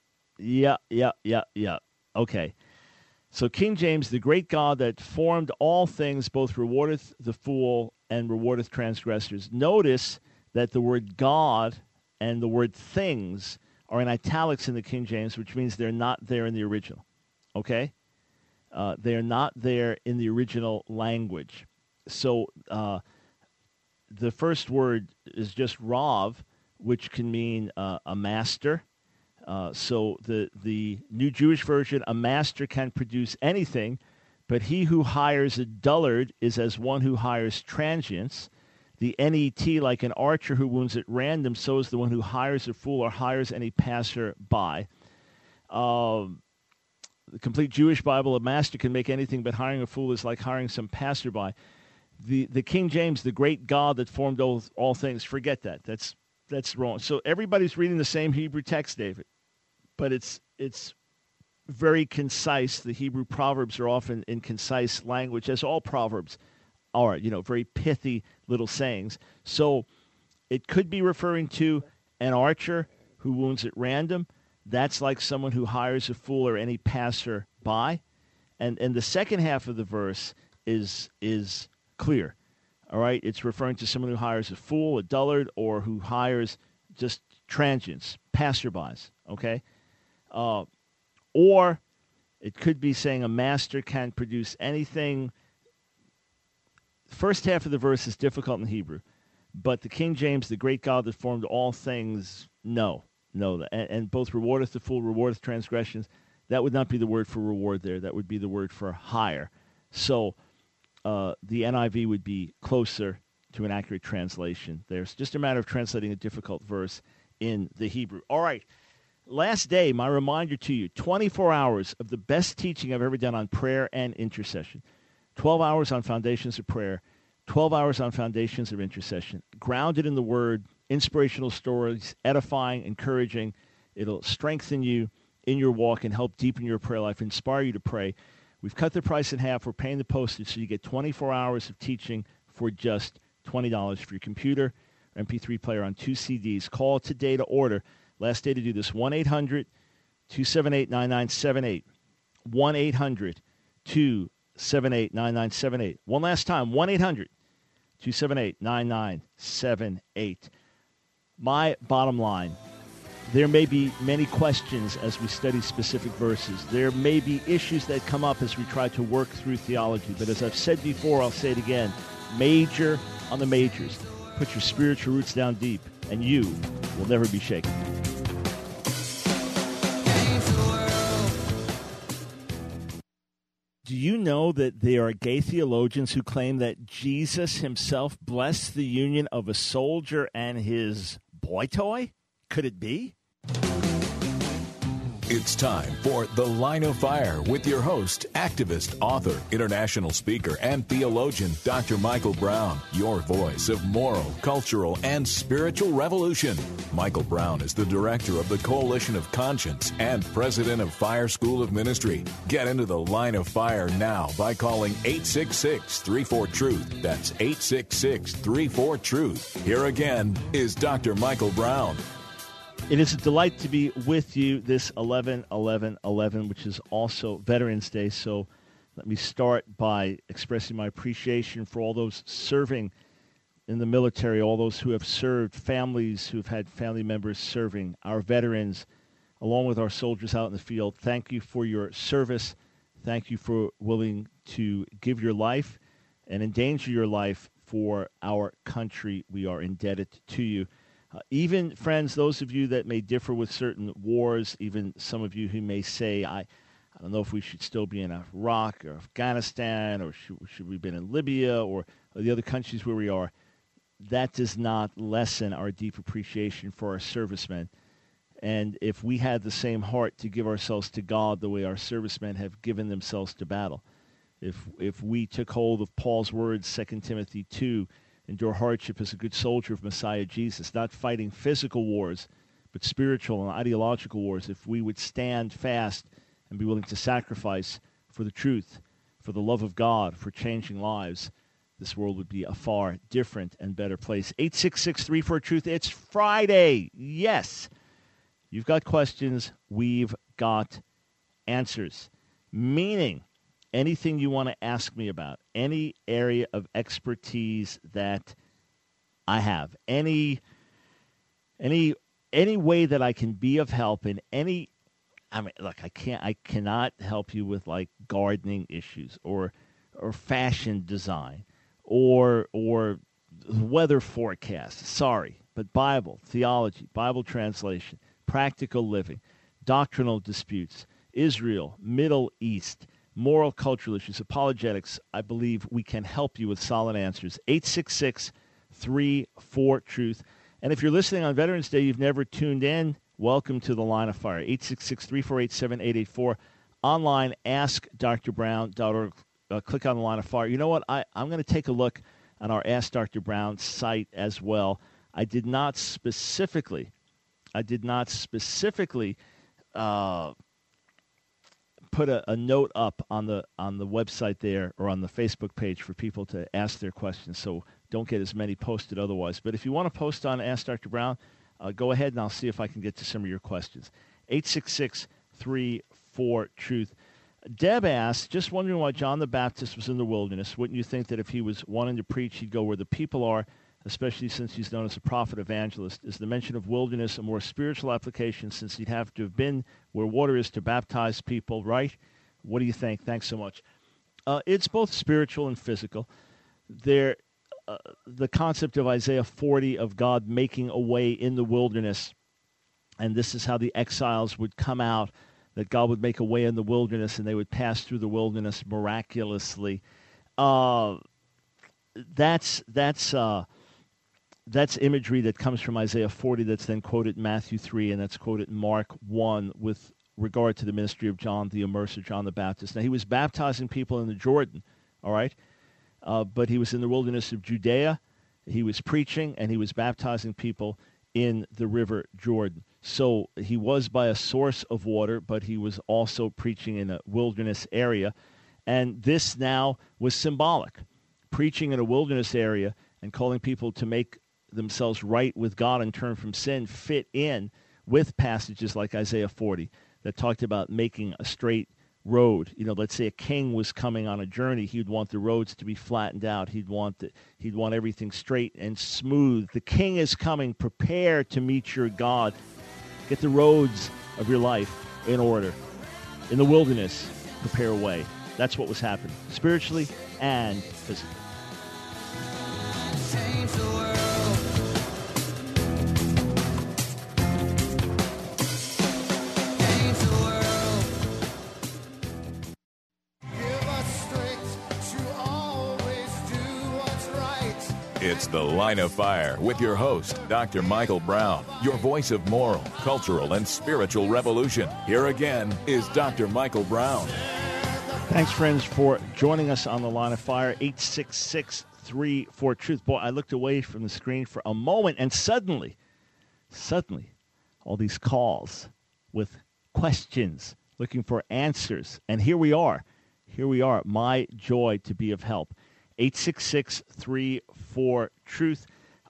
Okay. So King James, the great God that formed all things, both rewardeth the fool and rewardeth transgressors. Notice that the word God and the word things are in italics in the King James, which means they're not there in the original. Okay? They're not there in the original language. So the first word is just Rav, which can mean a master. So the New Jewish Version, a master can produce anything, but he who hires a dullard is as one who hires transients. The NET, like an archer who wounds at random, so is the one who hires a fool or hires any passer-by. The complete Jewish Bible, a master can make anything, but hiring a fool is like hiring some passerby. The King James, the great God that formed all things, forget that. That's wrong. So everybody's reading the same Hebrew text, David, but it's very concise. The Hebrew proverbs are often in concise language, as all proverbs are, very pithy little sayings. So it could be referring to an archer who wounds at random. That's like someone who hires a fool or any passer-by. And the second half of the verse is clear. All right? It's referring to someone who hires a fool, a dullard, or who hires just transients, passerbys. Okay? Or it could be saying a master can produce anything. The first half of the verse is difficult in Hebrew, but the King James, the great God that formed all things, no. And both rewardeth the fool, rewardeth transgressions. That would not be the word for reward there. That would be the word for hire. So the NIV would be closer to an accurate translation. There's just a matter of translating a difficult verse in the Hebrew. All right. Last day, my reminder to you, 24 hours of the best teaching I've ever done on prayer and intercession. 12 hours on foundations of prayer, 12 hours on foundations of intercession, grounded in the Word, inspirational stories, edifying, encouraging. It'll strengthen you in your walk and help deepen your prayer life, inspire you to pray. We've cut the price in half. We're paying the postage, so you get 24 hours of teaching for just $20 for your computer, MP3 player on 2 CDs. Call today to order. Last day to do this, 1-800-278-9978. 1-800-278-9978. One last time, 1-800-278-9978. My bottom line, there may be many questions as we study specific verses. There may be issues that come up as we try to work through theology. But as I've said before, I'll say it again, major on the majors. Put your spiritual roots down deep, and you will never be shaken. Do you know that there are gay theologians who claim that Jesus himself blessed the union of a soldier and his boy toy? Could it be? It's time for The Line of Fire with your host, activist, author, international speaker, and theologian, Dr. Michael Brown, your voice of moral, cultural, and spiritual revolution. Michael Brown is the director of the Coalition of Conscience and president of Fire School of Ministry. Get into The Line of Fire now by calling 866-34-TRUTH. That's 866-34-TRUTH. Here again is Dr. Michael Brown. It is a delight to be with you this 11/11/11, which is also Veterans Day. So let me start by expressing my appreciation for all those serving in the military, all those who have served, families who have had family members serving, our veterans, along with our soldiers out in the field. Thank you for your service. Thank you for willing to give your life and endanger your life for our country. We are indebted to you. Even, friends, those of you that may differ with certain wars, even some of you who may say, I don't know if we should still be in Iraq or Afghanistan, or should we have been in Libya or the other countries where we are, that does not lessen our deep appreciation for our servicemen. And if we had the same heart to give ourselves to God the way our servicemen have given themselves to battle, if we took hold of Paul's words, 2 Timothy 2, endure hardship as a good soldier of Messiah Jesus, not fighting physical wars, but spiritual and ideological wars. If we would stand fast and be willing to sacrifice for the truth, for the love of God, for changing lives, this world would be a far different and better place. 866-34-TRUTH. It's Friday. Yes. You've got questions. We've got answers. Meaning, anything you want to ask me about, any area of expertise that I have, any way that I can be of help in any, look, I cannot help you with like gardening issues or fashion design or weather forecasts. Sorry, but Bible, theology, Bible translation, practical living, doctrinal disputes, Israel, Middle East, moral, cultural issues, apologetics, I believe we can help you with solid answers. 866-34-TRUTH. And if you're listening on Veterans Day, you've never tuned in, welcome to the Line of Fire. 866-348-7884. Online, askdrbrown.org. Click on the Line of Fire. You know what? I'm going to take a look on our Ask Dr. Brown site as well. I did not specifically put a note up on the website there or on the Facebook page for people to ask their questions, so don't get as many posted otherwise. But if you want to post on Ask Dr. Brown, go ahead and I'll see if I can get to some of your questions. 866-34-TRUTH. Deb asks, just wondering why John the Baptist was in the wilderness. Wouldn't you think that if he was wanting to preach, he'd go where the people are, especially since he's known as a prophet evangelist? Is the mention of wilderness a more spiritual application since he'd have to have been where water is to baptize people, right? What do you think? Thanks so much. It's both spiritual and physical. The concept of Isaiah 40 of God making a way in the wilderness, and this is how the exiles would come out, that God would make a way in the wilderness and they would pass through the wilderness miraculously. That's imagery that comes from Isaiah 40 that's then quoted in Matthew 3 and that's quoted in Mark 1 with regard to the ministry of John the Immerser, John the Baptist. Now, he was baptizing people in the Jordan, all right? But he was in the wilderness of Judea. He was preaching, and he was baptizing people in the river Jordan. So he was by a source of water, but he was also preaching in a wilderness area. And this now was symbolic. Preaching in a wilderness area and calling people to make themselves right with God and turn from sin fit in with passages like Isaiah 40 that talked about making a straight road. You know, let's say a king was coming on a journey, he'd want the roads to be flattened out. He'd want everything straight and smooth. The king is coming. Prepare to meet your God. Get the roads of your life in order. In the wilderness, prepare a way. That's what was happening, spiritually and physically. Change the world. Change the world. Give us strength to always do what's right It's The Line of Fire with your host, Dr. Michael Brown, your voice of moral, cultural, and spiritual revolution. Here again is Dr. Michael Brown. Thanks, friends, for joining us on The Line of Fire, 866-34-TRUTH. Boy, I looked away from the screen for a moment, and suddenly, all these calls with questions, looking for answers. And here we are. My joy to be of help. 866-34-TRUTH.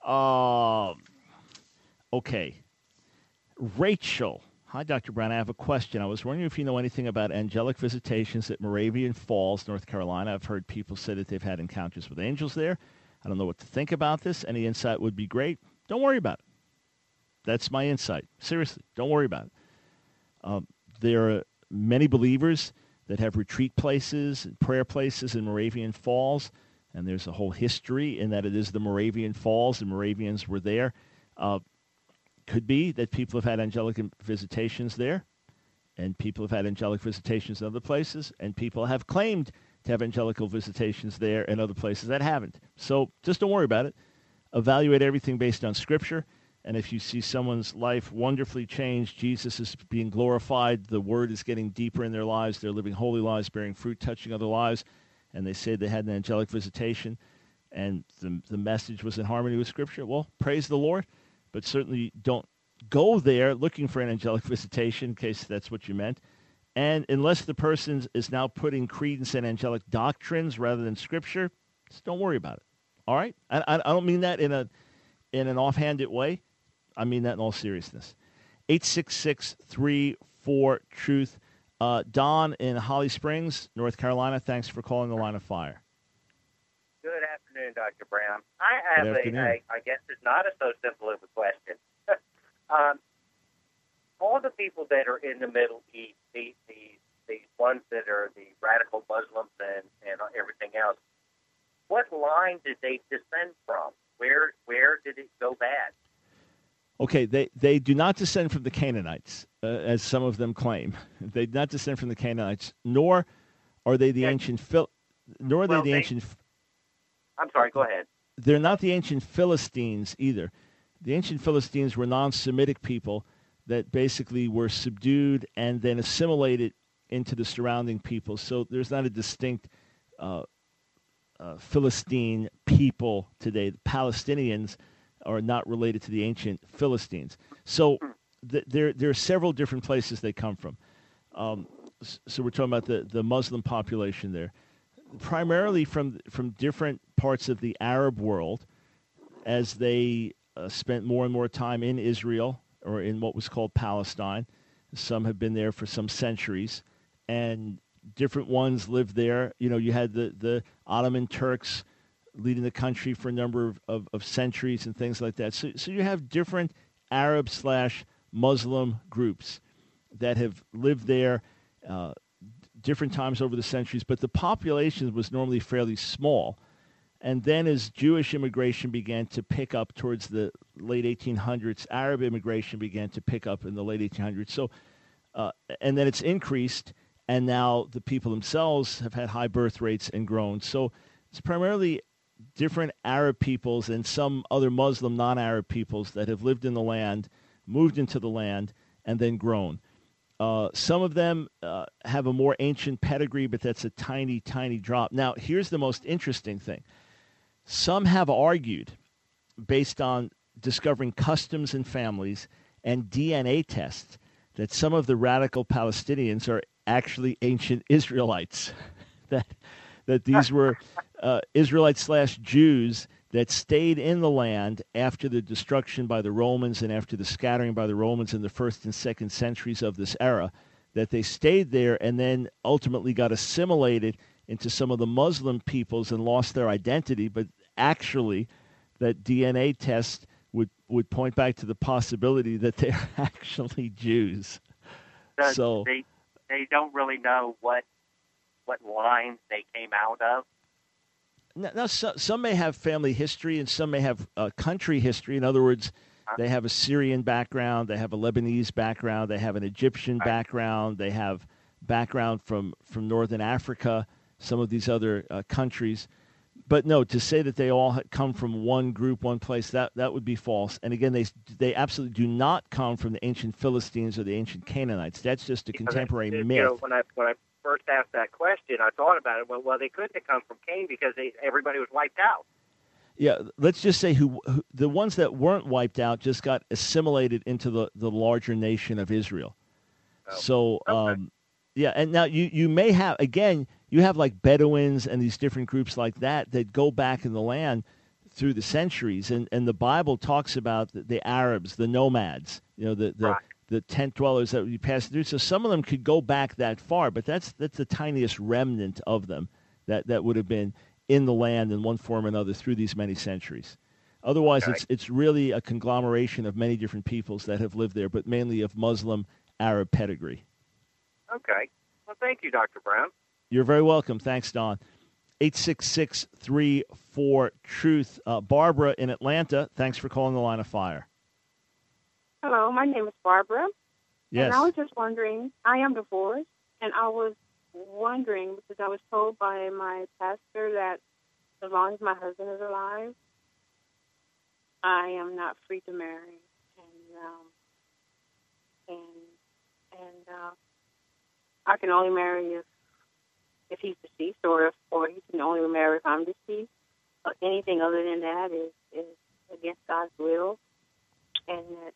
Okay. Rachel. Hi, Dr. Brown. I have a question. I was wondering if you know anything about angelic visitations at Moravian Falls, North Carolina. I've heard people say that they've had encounters with angels there. I don't know what to think about this. Any insight would be great. Don't worry about it. That's my insight. Seriously, don't worry about it. There are many believers that have retreat places and prayer places in Moravian Falls, and there's a whole history in that it is the Moravian Falls, and Moravians were there. Could be that people have had angelic visitations there, and people have had angelic visitations in other places, and people have claimed to have angelical visitations there and other places that haven't. So just don't worry about it. Evaluate everything based on Scripture, and if you see someone's life wonderfully changed, Jesus is being glorified, the Word is getting deeper in their lives, they're living holy lives, bearing fruit, touching other lives, and they say they had an angelic visitation, and the message was in harmony with Scripture, well, praise the Lord. But certainly don't go there looking for an angelic visitation, in case that's what you meant. And unless the person is now putting credence in angelic doctrines rather than Scripture, just don't worry about it. All right? I don't mean that in an offhanded way. I mean that in all seriousness. 866-34-TRUTH. Don in Holly Springs, North Carolina, thanks for calling The Line of Fire. Good afternoon, Dr. Brown. I have I guess it's not so simple of a question. All the people that are in the Middle East, these ones that are the radical Muslims and everything else, what line did they descend from? Where did it go bad? Okay, they do not descend from the Canaanites, as some of them claim. They do not descend from the Canaanites, nor are they the ancient I'm sorry, go ahead. They're not the ancient Philistines either. The ancient Philistines were non-Semitic people that basically were subdued and then assimilated into the surrounding people. So there's not a distinct Philistine people today. The Palestinians are not related to the ancient Philistines. So there are several different places they come from. So we're talking about the Muslim population there. Primarily from different parts of the Arab world, as they spent more and more time in Israel or in what was called Palestine. Some have been there for some centuries, and different ones lived there. You know, you had the Ottoman Turks leading the country for a number of centuries and things like that. So you have different Arab/Muslim groups that have lived there different times over the centuries, but the population was normally fairly small. And then as Jewish immigration began to pick up towards the late 1800s, Arab immigration began to pick up in the late 1800s. So, and then it's increased, and now the people themselves have had high birth rates and grown. So it's primarily different Arab peoples and some other Muslim non-Arab peoples that have lived in the land, moved into the land, and then grown. Some of them have a more ancient pedigree, but that's a tiny, tiny drop. Now, here's the most interesting thing. Some have argued, based on discovering customs and families and DNA tests, that some of the radical Palestinians are actually ancient Israelites, that these were Israelites/Jews that stayed in the land after the destruction by the Romans and after the scattering by the Romans in the 1st and 2nd centuries of this era, that they stayed there and then ultimately got assimilated into some of the Muslim peoples and lost their identity, but actually that DNA test would point back to the possibility that they're actually Jews. So they don't really know what lines they came out of? Now, some may have family history and some may have country history. In other words, they have a Syrian background, they have a Lebanese background, they have an Egyptian background, they have background from northern Africa, some of these other countries. But no, to say that they all come from one group, one place, that would be false. And again, they absolutely do not come from the ancient Philistines or the ancient Canaanites. That's just a contemporary myth. You know, when I first asked that question, I thought about it. Well, they couldn't have come from Cain because everybody was wiped out. Yeah, let's just say who the ones that weren't wiped out just got assimilated into the larger nation of Israel. Oh, so, okay. yeah, and now you may have, again, you have like Bedouins and these different groups like that go back in the land through the centuries, and the Bible talks about the Arabs, the nomads, the tent dwellers that you pass through. So some of them could go back that far, but that's the tiniest remnant of them that would have been in the land in one form or another through these many centuries. Otherwise, Okay. it's really a conglomeration of many different peoples that have lived there, but mainly of Muslim Arab pedigree. Okay. Well, thank you, Dr. Brown. You're very welcome. Thanks, Don. 866-34-TRUTH. Barbara in Atlanta, thanks for calling the Line of Fire. Hello, my name is Barbara. Yes. And I was just wondering, I am divorced, and I was wondering because I was told by my pastor that as long as my husband is alive, I am not free to marry. And I can only marry if he's deceased, or he can only marry if I'm deceased. Anything other than that is against God's will, and that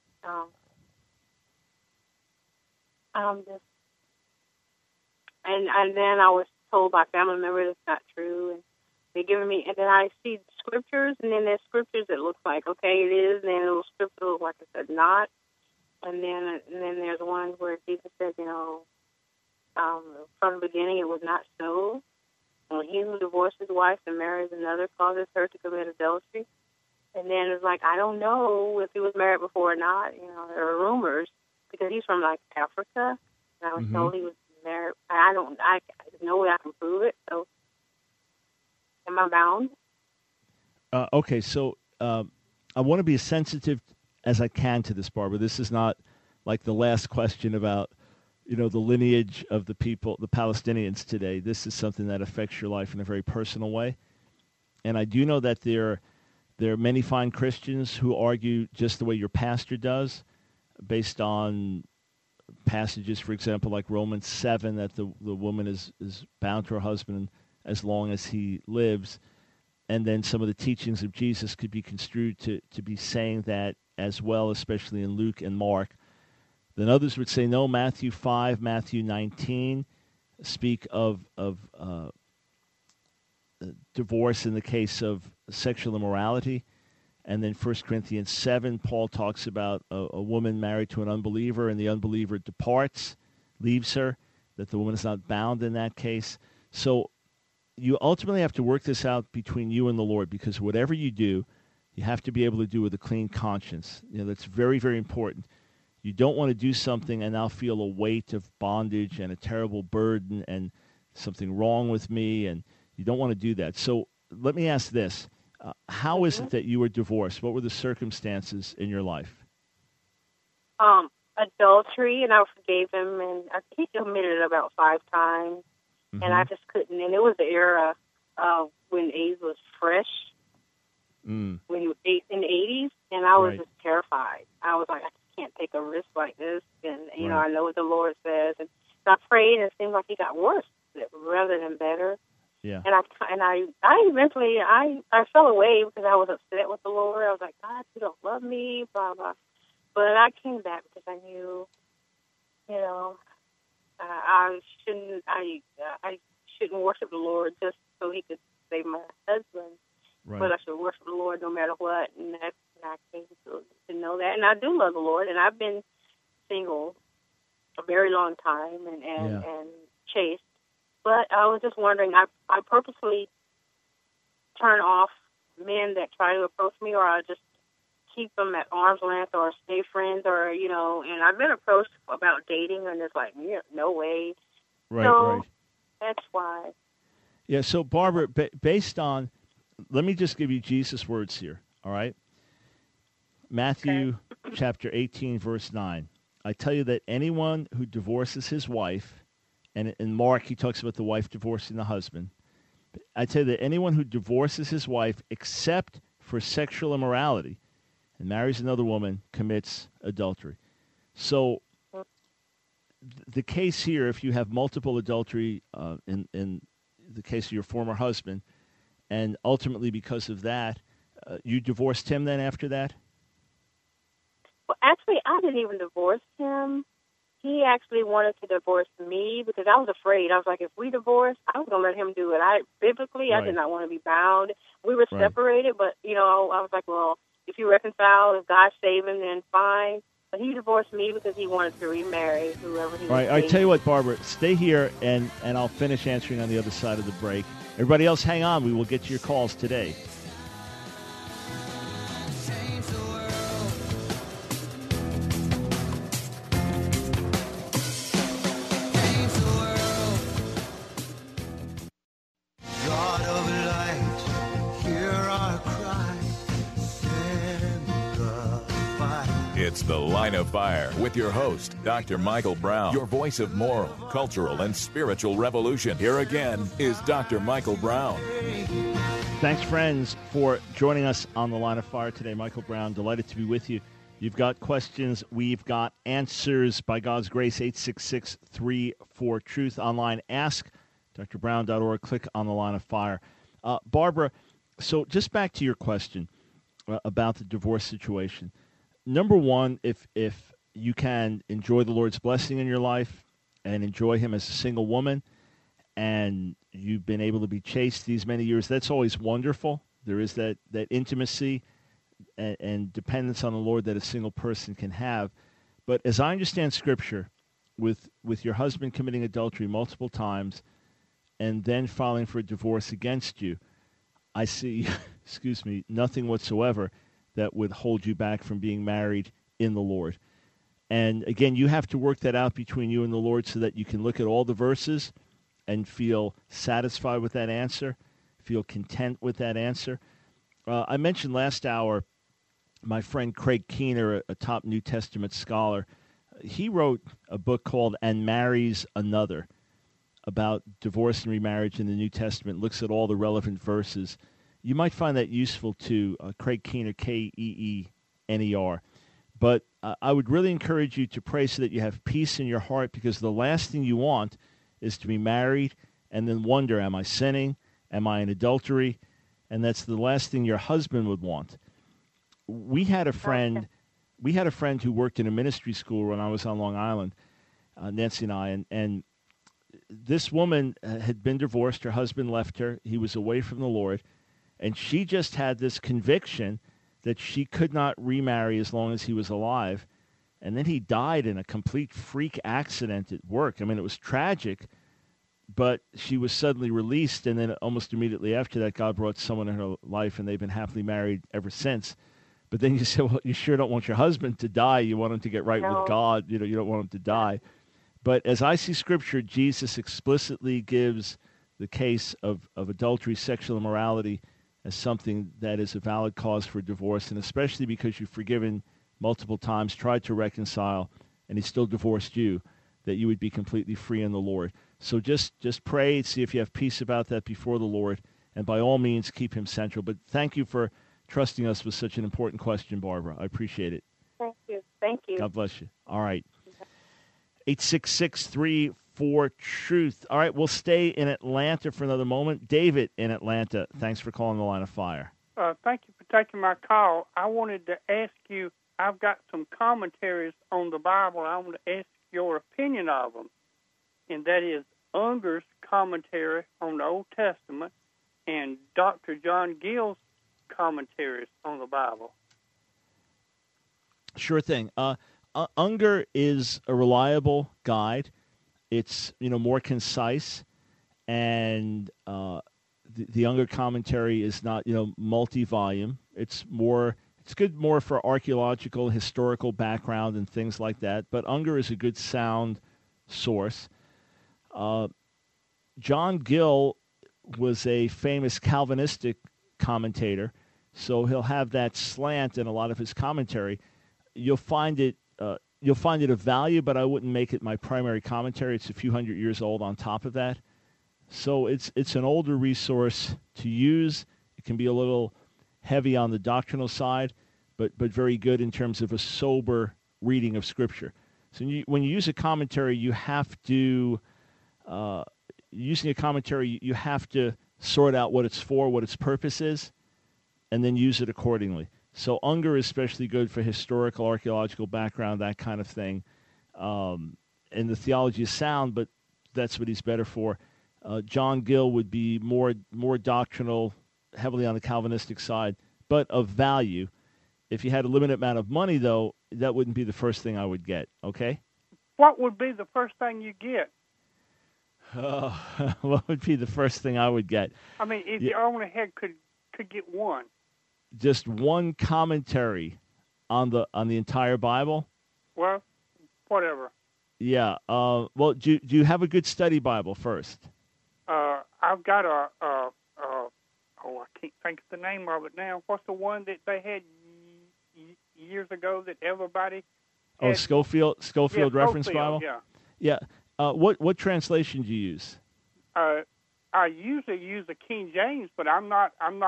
just and then I was told by family members it's not true, and they're giving me, and then I see scriptures, and then there's scriptures that looks like okay it is, and then little scriptures look like it said not, and then there's one where Jesus said, from the beginning it was not so. And he who divorces his wife and marries another causes her to commit adultery. And then it's like, I don't know if he was married before or not. There are rumors because he's from like Africa, and I was told he was married. I no way I can prove it. So, am I bound? Okay, so I want to be as sensitive as I can to this, Barbara. This is not like the last question about the lineage of the people, the Palestinians today. This is something that affects your life in a very personal way. And I do know that there are many fine Christians who argue just the way your pastor does, based on passages, for example, like Romans 7, that the woman is bound to her husband as long as he lives. And then some of the teachings of Jesus could be construed to be saying that as well, especially in Luke and Mark. Then others would say, no, Matthew 5, Matthew 19 speak of divorce in the case of sexual immorality. And then 1 Corinthians 7, Paul talks about a woman married to an unbeliever, and the unbeliever departs, leaves her, that the woman is not bound in that case. So you ultimately have to work this out between you and the Lord, because whatever you do, you have to be able to do with a clean conscience. That's very, very important. You don't want to do something and now feel a weight of bondage and a terrible burden and something wrong with me, and you don't want to do that. So let me ask this. How is it that you were divorced? What were the circumstances in your life? Adultery, and I forgave him, and I think he committed it about 5 times, and I just couldn't. And it was the era when AIDS was fresh, when in the 80s, and I was just terrified. I was like, I can't take a risk like this, and I know what the Lord says, and I prayed, and it seemed like he got worse rather than better. Yeah. And I eventually fell away because I was upset with the Lord. I was like, God, you don't love me, blah blah. But I came back because I knew, I shouldn't worship the Lord just so He could save my husband. Right. But I should worship the Lord no matter what, and I came to know that. And I do love the Lord, and I've been single a very long time and chaste. But I was just wondering, I purposely turn off men that try to approach me, or I just keep them at arm's length or stay friends, or, and I've been approached about dating, and it's like, no way. Right. That's why. Yeah, so Barbara, based on, let me just give you Jesus' words here, all right? Matthew chapter 18, verse 9. I tell you that anyone who divorces his wife, and in Mark he talks about the wife divorcing the husband, I tell you that anyone who divorces his wife except for sexual immorality and marries another woman commits adultery. So the case here, if you have multiple adultery in the case of your former husband, and ultimately because of that, you divorced him then after that? Well, actually, I didn't even divorce him. He actually wanted to divorce me because I was afraid. I was like, if we divorce, I was going to let him do it. Biblically, I did not want to be bound. We were separated, but, I was like, well, if you reconcile, if God's saving, then fine. But he divorced me because he wanted to remarry whoever he was. All right, I tell you what, Barbara, stay here, and I'll finish answering on the other side of the break. Everybody else, hang on. We will get to your calls today. It's The Line of Fire with your host, Dr. Michael Brown, your voice of moral, cultural, and spiritual revolution. Here again is Dr. Michael Brown. Thanks, friends, for joining us on The Line of Fire today. Michael Brown, delighted to be with you. You've got questions. We've got answers. By God's grace, 866-34-TRUTH. Online, ask drbrown.org. Click on The Line of Fire. Barbara, so just back to your question about the divorce situation. Number one, if you can enjoy the Lord's blessing in your life and enjoy him as a single woman, and you've been able to be chaste these many years, that's always wonderful. There is that intimacy and dependence on the Lord that a single person can have. But as I understand Scripture, with your husband committing adultery multiple times and then filing for a divorce against you, I see, nothing whatsoever that would hold you back from being married in the Lord. And again, you have to work that out between you and the Lord so that you can look at all the verses and feel satisfied with that answer, feel content with that answer. I mentioned last hour my friend Craig Keener, a top New Testament scholar. He wrote a book called And Marries Another about divorce and remarriage in the New Testament, looks at all the relevant verses. You might find that useful too, Craig Keener, Keener. But I would really encourage you to pray so that you have peace in your heart, because the last thing you want is to be married and then wonder, am I sinning? Am I in adultery? And that's the last thing your husband would want. We had a friend who worked in a ministry school when I was on Long Island, Nancy and I, and this woman had been divorced. Her husband left her. He was away from the Lord. And she just had this conviction that she could not remarry as long as he was alive. And then he died in a complete freak accident at work. I mean, it was tragic, but she was suddenly released. And then almost immediately after that, God brought someone in her life, and they've been happily married ever since. But then you say, well, you sure don't want your husband to die. You want him to get right with God. You don't want him to die. But as I see Scripture, Jesus explicitly gives the case of adultery, sexual immorality, as something that is a valid cause for divorce, and especially because you've forgiven multiple times, tried to reconcile, and he still divorced you, that you would be completely free in the Lord. So just pray, see if you have peace about that before the Lord, and by all means keep him central. But thank you for trusting us with such an important question, Barbara. I appreciate it. Thank you. God bless you. All right. 866-34-TRUTH. All right, we'll stay in Atlanta for another moment. David in Atlanta, thanks for calling The Line of Fire. Thank you for taking my call. I wanted to ask you, I've got some commentaries on the Bible. I want to ask your opinion of them, and that is Unger's commentary on the Old Testament and Dr. John Gill's commentaries on the Bible. Sure thing. Unger is a reliable guide. It's more concise, and the Unger commentary is not multi-volume. It's good more for archaeological, historical background and things like that. But Unger is a good sound source. John Gill was a famous Calvinistic commentator, so he'll have that slant in a lot of his commentary. You'll find it of value, but I wouldn't make it my primary commentary. It's a few hundred years old on top of that. So it's an older resource to use. It can be a little heavy on the doctrinal side, but very good in terms of a sober reading of Scripture. So when you use a commentary, you have to, using a commentary, you have to sort out what it's for, what its purpose is, and then use it accordingly. So Unger is especially good for historical, archaeological background, that kind of thing. And the theology is sound, but that's what he's better for. John Gill would be more doctrinal, heavily on the Calvinistic side, but of value. If you had a limited amount of money, though, that wouldn't be the first thing I would get, okay? What would be the first thing you get? What would be the first thing I would get? I mean, if you only could get one. Just one commentary on the entire Bible? Well, whatever. Yeah. Well, do you have a good study Bible first? I've got I can't think of the name of it now. What's the one that they had years ago that everybody had? Oh, Schofield Reference Bible? Yeah. Yeah. What translation do you use? I usually use the King James, but I'm not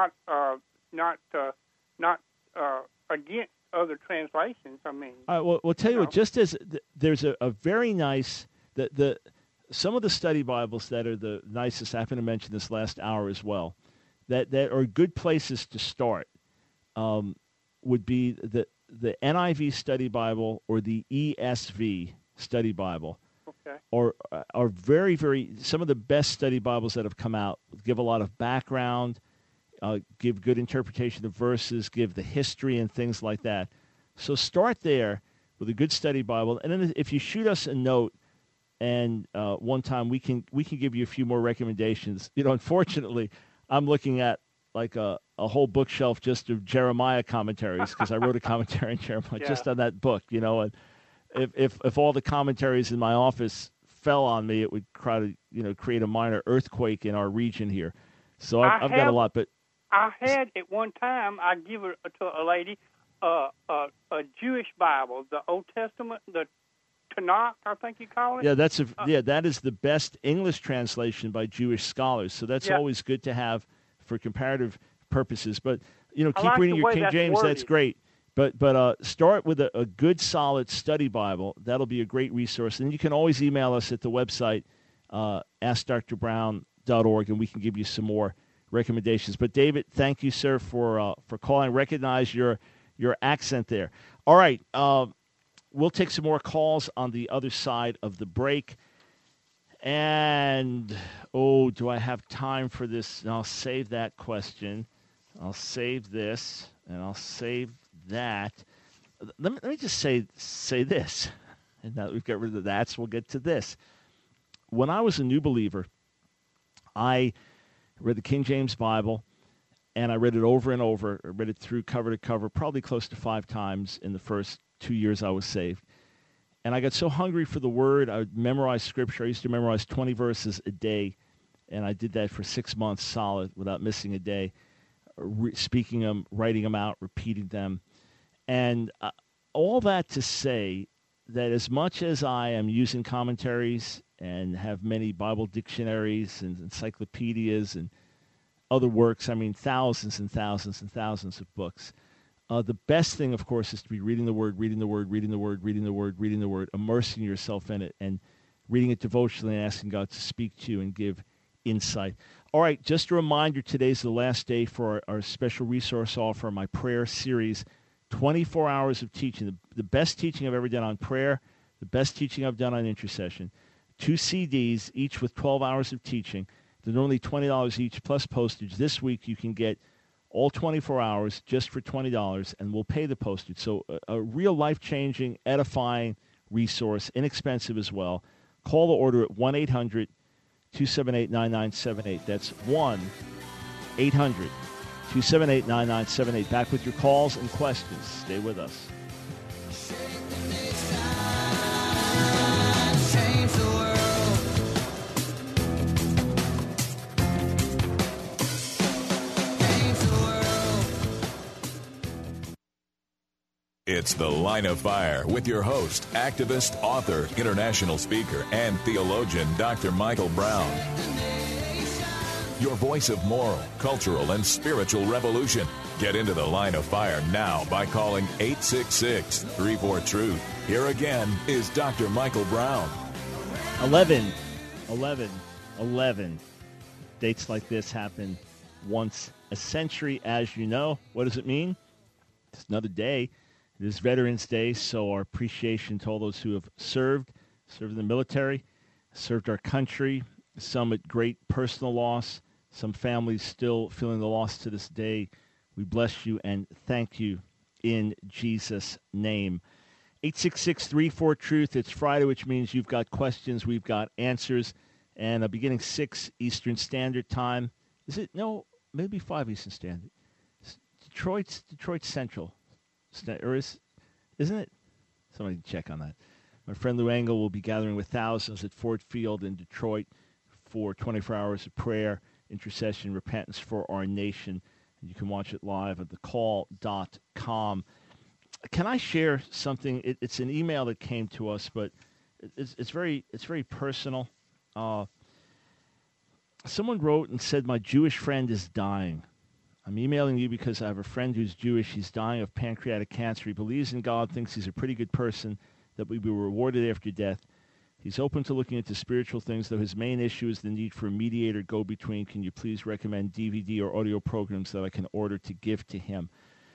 against other translations. I mean, well, tell you what. Just as there's a very nice some of the study Bibles that are the nicest. I happen to mention this last hour as well. That are good places to start. Would be the NIV Study Bible or the ESV Study Bible. Okay. Are very, very, some of the best study Bibles that have come out. Give a lot of background, give good interpretation of verses, give the history and things like that. So start there with a good study Bible, and then if you shoot us a note, and one time we can give you a few more recommendations. Unfortunately, I'm looking at like a whole bookshelf just of Jeremiah commentaries because I wrote a commentary on Jeremiah just on that book. And if all the commentaries in my office fell on me, it would create a minor earthquake in our region here. So I've got a lot, but I had at one time. I give it to a lady a Jewish Bible, the Old Testament, the Tanakh, I think you call it. Yeah, that is the best English translation by Jewish scholars. So that's always good to have for comparative purposes. But keep reading your King James. That's great. But start with a good, solid study Bible. That'll be a great resource. And you can always email us at the website, AskDrBrown.org, and we can give you some more recommendations. But David, thank you, sir, for calling. Recognize your accent there. All right. We'll take some more calls on the other side of the break. And, do I have time for this? And I'll save that question. I'll save this, and I'll save that. Let me just say this. And now that we've got rid of the that's, we'll get to this. When I was a new believer, I read the King James Bible, and I read it over and over. I read it through cover to cover, probably close to 5 times in the first 2 years I was saved. And I got so hungry for the Word, I would memorize Scripture. I used to memorize 20 verses a day, and I did that for 6 months solid without missing a day, speaking them, writing them out, repeating them. And all that to say that as much as I am using commentaries and have many Bible dictionaries and encyclopedias and other works, thousands and thousands and thousands of books, the best thing, of course, is to be reading the Word, immersing yourself in it, and reading it devotionally and asking God to speak to you and give insight. All right, just a reminder, today's the last day for our special resource offer, my prayer series, 24 hours of teaching, the best teaching I've ever done on prayer, the best teaching I've done on intercession, 2 CDs, each with 12 hours of teaching. They're normally $20 each plus postage. This week you can get all 24 hours just for $20, and we'll pay the postage. So a real life-changing, edifying resource, inexpensive as well. Call the order at 1-800-278-9978. That's 1-800-278-9978. Back with your calls and questions. Stay with us. It's The Line of Fire with your host, activist, author, international speaker, and theologian, Dr. Michael Brown. your voice of moral, cultural, and spiritual revolution. Get into the line of fire now by calling 866-34-TRUTH. Here again is Dr. Michael Brown. 11. Dates like this happen once a century, as you know. What does it mean? It's another day. It is Veterans Day, so our appreciation to all those who have served in the military, served our country, some at great personal loss, some families still feeling the loss to this day. We bless you and thank you in Jesus' name. 866-34-TRUTH. It's Friday, which means you've got questions, we've got answers. And beginning 6 Eastern Standard Time. Is it? No, maybe 5 Eastern Standard. Detroit Central. Or isn't it? Somebody check on that. My friend Lou Engle will be gathering with thousands at Ford Field in Detroit for 24 hours of prayer, intercession, repentance for our nation. And you can watch it live at thecall.com. Can I share something? It's an email that came to us, but it's very personal. Someone wrote and said, my Jewish friend is dying. I'm emailing you because I have a friend who's Jewish. He's dying of pancreatic cancer. He believes in God, thinks he's a pretty good person, that we'll be rewarded after death. He's open to looking into spiritual things, though his main issue is the need for a mediator go-between. Can you please recommend DVD or audio programs that I can order to give to him?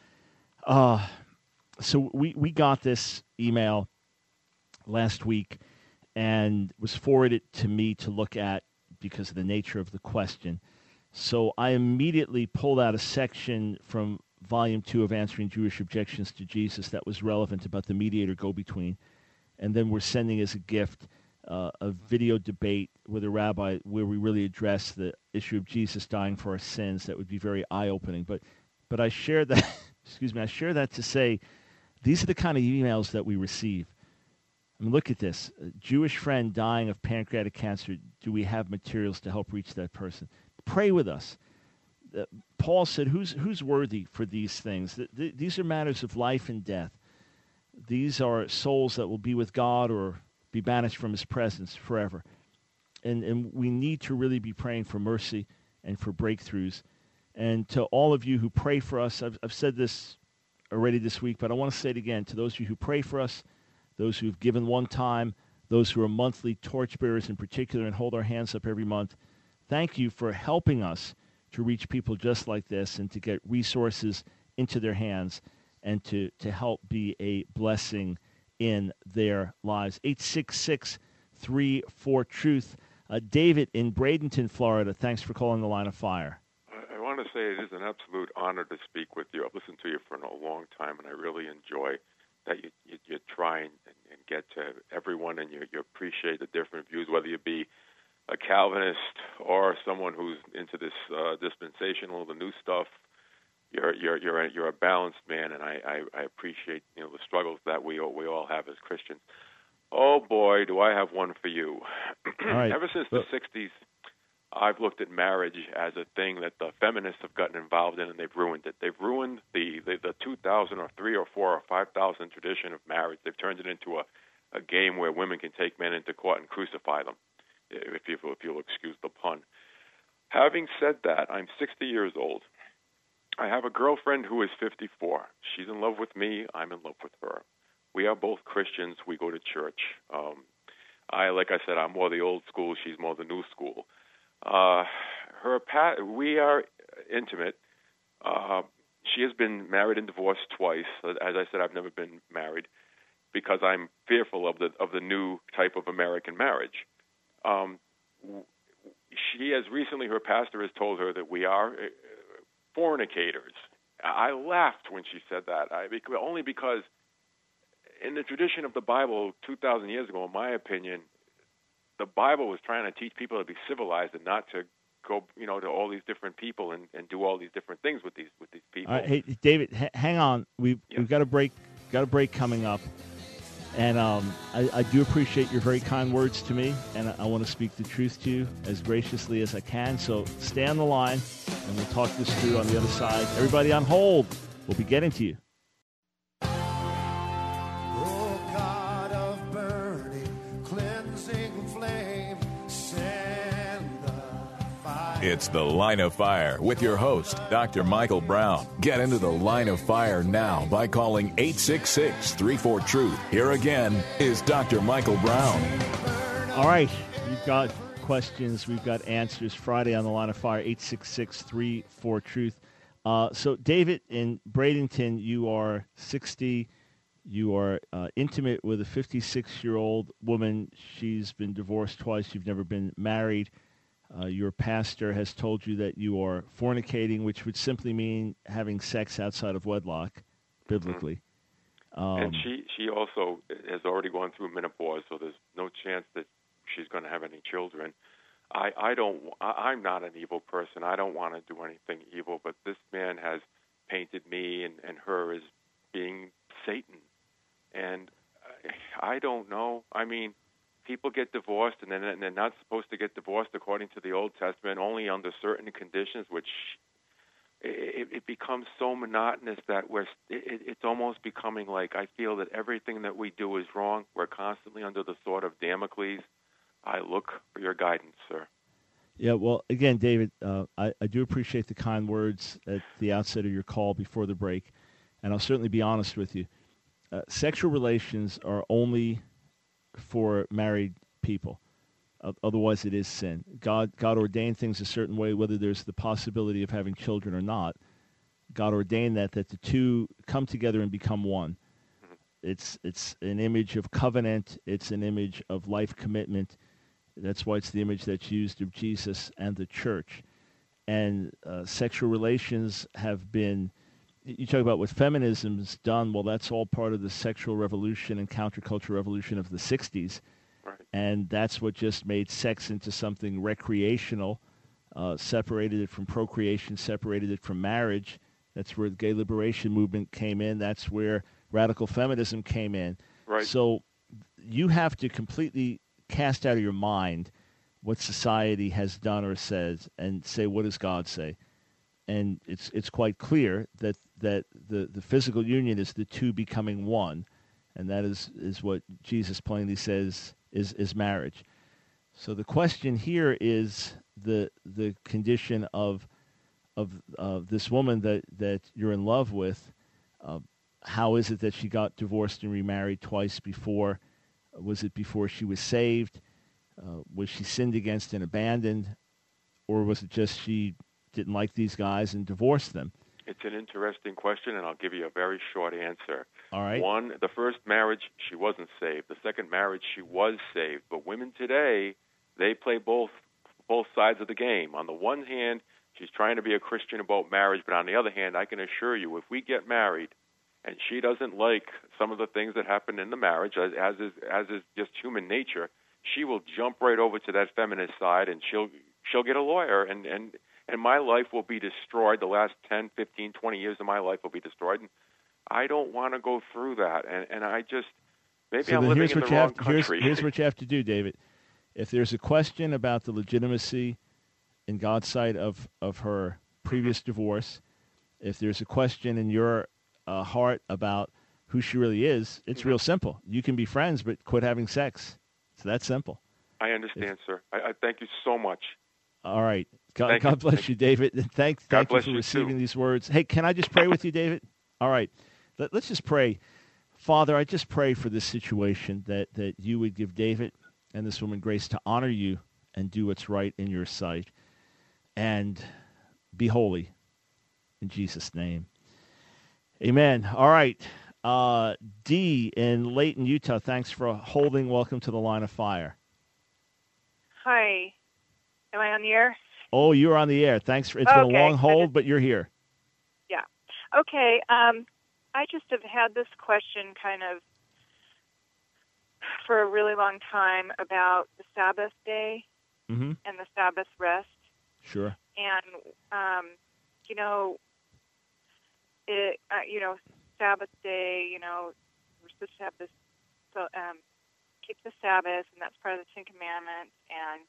So we got this email last week and was forwarded to me to look at because of the nature of the question. So I immediately pulled out a section from Volume 2 of Answering Jewish Objections to Jesus that was relevant about the mediator go-between. And then we're sending as a gift a video debate with a rabbi where we really address the issue of Jesus dying for our sins. That would be very eye-opening. But I share that, I share that to say these are the kind of emails that we receive. I mean, look at this. A Jewish friend dying of pancreatic cancer. Do we have materials to help reach that person? Pray with us. Paul said, who's worthy for these things? These are matters of life and death. These are souls that will be with God or be banished from his presence forever. And we need to really be praying for mercy and for breakthroughs. And to all of you who pray for us, I've said this already this week, but I want to say it again. To those of you who pray for us, those who have given one time, those who are monthly torchbearers in particular and hold our hands up every month, thank you for helping us to reach people just like this and to get resources into their hands and to help be a blessing in their lives. 866-34-TRUTH. David in Bradenton, Florida, thanks for calling the Line of Fire. I want to say it is an absolute honor to speak with you. I've listened to you for a long time, and I really enjoy that you try and get to everyone, and you appreciate the different views, whether you be a Calvinist or someone who's into this dispensational, the new stuff. You're a balanced man, and I appreciate the struggles that we all have as Christians. Oh boy, do I have one for you! All right. Ever since the '60s, I've looked at marriage as a thing that the feminists have gotten involved in, and they've ruined it. They've ruined the 2,000 or 3,000 or 4,000 or 5,000 tradition of marriage. They've turned it into a game where women can take men into court and crucify them, if you'll excuse the pun. Having said that, I'm 60 years old. I have a girlfriend who is 54. She's in love with me. I'm in love with her. We are both Christians. We go to church. Like I said, I'm more the old school. She's more the new school. We are intimate. She has been married and divorced twice. As I said, I've never been married because I'm fearful of the new type of American marriage. She has recently, her pastor has told her that we are fornicators. I laughed when she said that, only because in the tradition of the Bible 2,000 years ago, in my opinion, the Bible was trying to teach people to be civilized and not to go, to all these different people and do all these different things with these people. All right, hey, David, hang on. We've got a break coming up. And I do appreciate your very kind words to me, and I want to speak the truth to you as graciously as I can. So stay on the line, and we'll talk this through on the other side. Everybody on hold, we'll be getting to you. Oh, God of burning, cleansing flame, send the fire. It's The Line of Fire with your host, Dr. Michael Brown. Get into the Line of Fire now by calling 866-34-TRUTH. Here again is Dr. Michael Brown. All right, we've got questions, we've got answers. Friday on the Line of Fire, 866-34-TRUTH. So, David, in Bradenton, you are 60. You are intimate with a 56-year-old woman. She's been divorced twice. You've never been married. Your pastor has told you that you are fornicating, which would simply mean having sex outside of wedlock, biblically. And she also has already gone through menopause, so there's no chance that she's going to have any children. I'm not an evil person. I don't want to do anything evil, but this man has painted me and her as being Satan. And I don't know. I mean, people get divorced, and then they're not supposed to get divorced according to the Old Testament, only under certain conditions, which it becomes so monotonous that it's almost becoming like I feel that everything that we do is wrong. We're constantly under the sword of Damocles. I look for your guidance, sir. Yeah, well, again, David, I do appreciate the kind words at the outset of your call before the break, and I'll certainly be honest with you. Sexual relations are only for married people. Otherwise, it is sin. God ordained things a certain way, whether there's the possibility of having children or not. God ordained that the two come together and become one. It's an image of covenant. It's an image of life commitment. That's why it's the image that's used of Jesus and the church. And sexual relations have been, you talk about what feminism's done, well, that's all part of the sexual revolution and counterculture revolution of the 60s. Right. And that's what just made sex into something recreational, separated it from procreation, separated it from marriage. That's where the gay liberation movement came in. That's where radical feminism came in. Right. So you have to completely cast out of your mind what society has done or says and say, what does God say? And it's quite clear that the physical union is the two becoming one, and that is what Jesus plainly says is marriage. So the question here is the condition of this woman that you're in love with. How is it that she got divorced and remarried twice before? Was it before she was saved? Was she sinned against and abandoned? Or was it just she didn't like these guys and divorced them? It's an interesting question, and I'll give you a very short answer. All right. One, the first marriage, she wasn't saved. The second marriage, she was saved. But women today, they play both sides of the game. On the one hand, she's trying to be a Christian about marriage, but on the other hand, I can assure you, if we get married and she doesn't like some of the things that happen in the marriage, as is just human nature, she will jump right over to that feminist side, and she'll get a lawyer, and my life will be destroyed. The last 10, 15, 20 years of my life will be destroyed, and I don't want to go through that, and I just, maybe I'm living in the wrong country. Here's what you have to do, David. If there's a question about the legitimacy in God's sight of her previous divorce, if there's a question in your heart about who she really is, it's real simple. You can be friends, but quit having sex. It's that simple. I understand, sir. I thank you so much. All right. God bless you, David. And thank you for receiving these words. Hey, can I just pray with you, David? All right. Let's just pray. Father, I just pray for this situation that you would give David and this woman grace to honor you and do what's right in your sight and be holy in Jesus' name. Amen. All right. Dee in Layton, Utah, thanks for holding. Welcome to the Line of Fire. Hi. Am I on the air? Oh, you're on the air. Thanks. It's been a long hold, but you're here. Yeah. Okay. I just have had this question kind of for a really long time about the Sabbath day and the Sabbath rest. Sure. And, Sabbath day, we're supposed to have this, keep the Sabbath, and that's part of the Ten Commandments, and,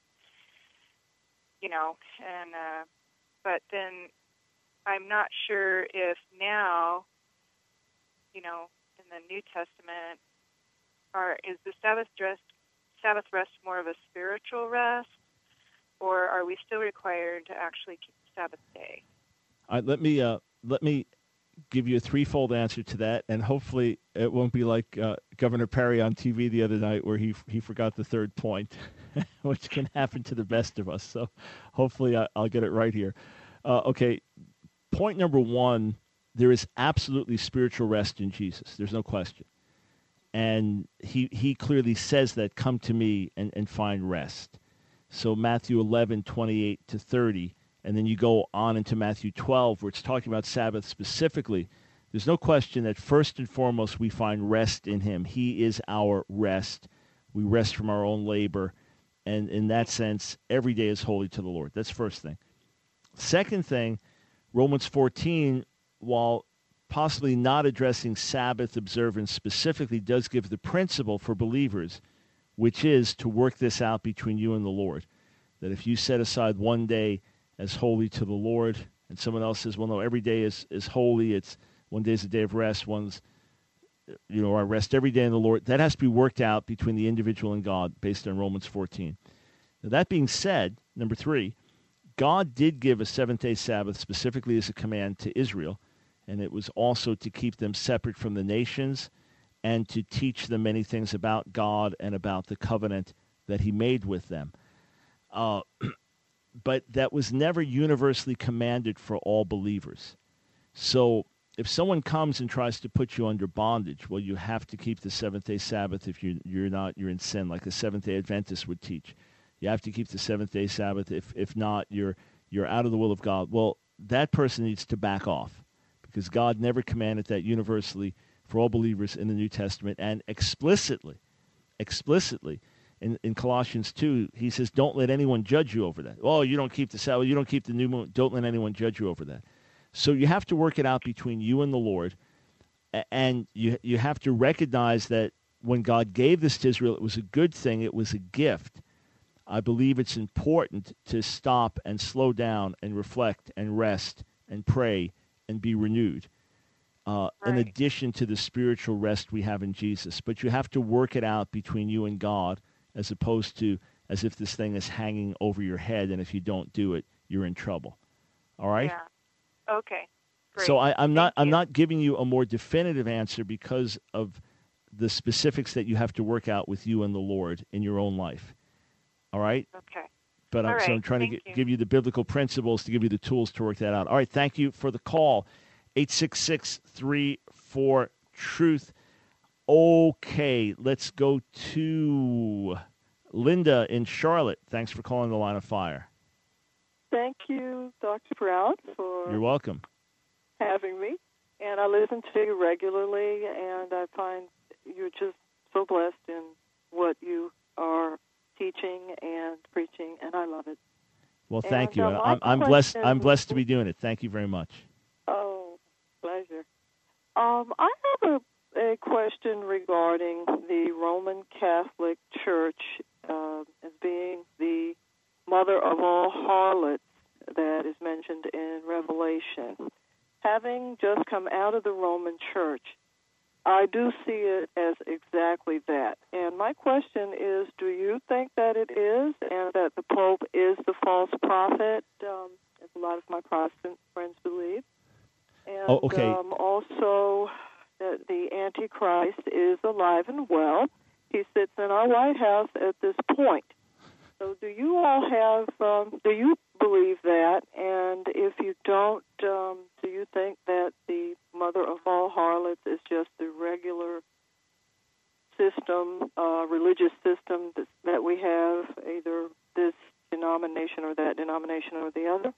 but then I'm not sure if now, in the New Testament, is the Sabbath rest more of a spiritual rest, or are we still required to actually keep the Sabbath day? All right, let me give you a threefold answer to that, and hopefully it won't be like Governor Perry on TV the other night where he forgot the third point, which can happen to the best of us. So hopefully I'll get it right here. Okay, point number one, there is absolutely spiritual rest in Jesus. There's no question. And he clearly says that, come to me and find rest. So Matthew 11:28-30, and then you go on into Matthew 12, where it's talking about Sabbath specifically. There's no question that first and foremost we find rest in him. He is our rest. We rest from our own labor. And in that sense, every day is holy to the Lord. That's first thing. Second thing, Romans 14, while possibly not addressing Sabbath observance specifically, does give the principle for believers, which is to work this out between you and the Lord. That if you set aside one day as holy to the Lord, and someone else says, well, no, every day is holy, it's one day is a day of rest, one's, I rest every day in the Lord, that has to be worked out between the individual and God based on Romans 14. Now, that being said, number three, God did give a seventh-day Sabbath specifically as a command to Israel, and it was also to keep them separate from the nations and to teach them many things about God and about the covenant that he made with them. But that was never universally commanded for all believers. So if someone comes and tries to put you under bondage, well, you have to keep the seventh-day Sabbath. If you're not, you're in sin, like a Seventh-day Adventist would teach. You have to keep the seventh-day Sabbath. If not, you're out of the will of God. Well, that person needs to back off, because God never commanded that universally for all believers in the New Testament, and explicitly, in Colossians 2, he says, don't let anyone judge you over that. Oh, you don't keep the Sabbath, you don't keep the new moon, don't let anyone judge you over that. So you have to work it out between you and the Lord, and you have to recognize that when God gave this to Israel, it was a good thing, it was a gift. I believe it's important to stop and slow down and reflect and rest and pray and be renewed, in addition to the spiritual rest we have in Jesus. But you have to work it out between you and God, as opposed to as if this thing is hanging over your head, and if you don't do it, you're in trouble. All right? Yeah. Okay. Great. So I'm not giving you a more definitive answer because of the specifics that you have to work out with you and the Lord in your own life. All right? Okay. But so I'm trying to give you the biblical principles to give you the tools to work that out. All right, thank you for the call. 866-34-TRUTH. Okay, let's go to Linda in Charlotte. Thanks for calling the Line of Fire. Thank you, Dr. Brown, for You're welcome. having me. And I listen to you regularly, and I find you're just so blessed in what you are teaching and preaching, and I love it. Well, thank you. I'm blessed. I'm blessed to be doing it. Thank you very much. Oh, pleasure. I have a question regarding the Roman Catholic Church as being the mother of all harlots that is mentioned in Revelation. Having just come out of the Roman Church, I do see it as exactly that. And my question is, do you think that it is, and that the Pope is the false prophet, as a lot of my Protestant friends believe? And also that the Antichrist is alive and well. He sits in our White House at this point. So do you all have, do you believe that? And if you don't, do you think that the mother of all harlots is just the regular system, religious system that we have, either this denomination or that denomination or the other?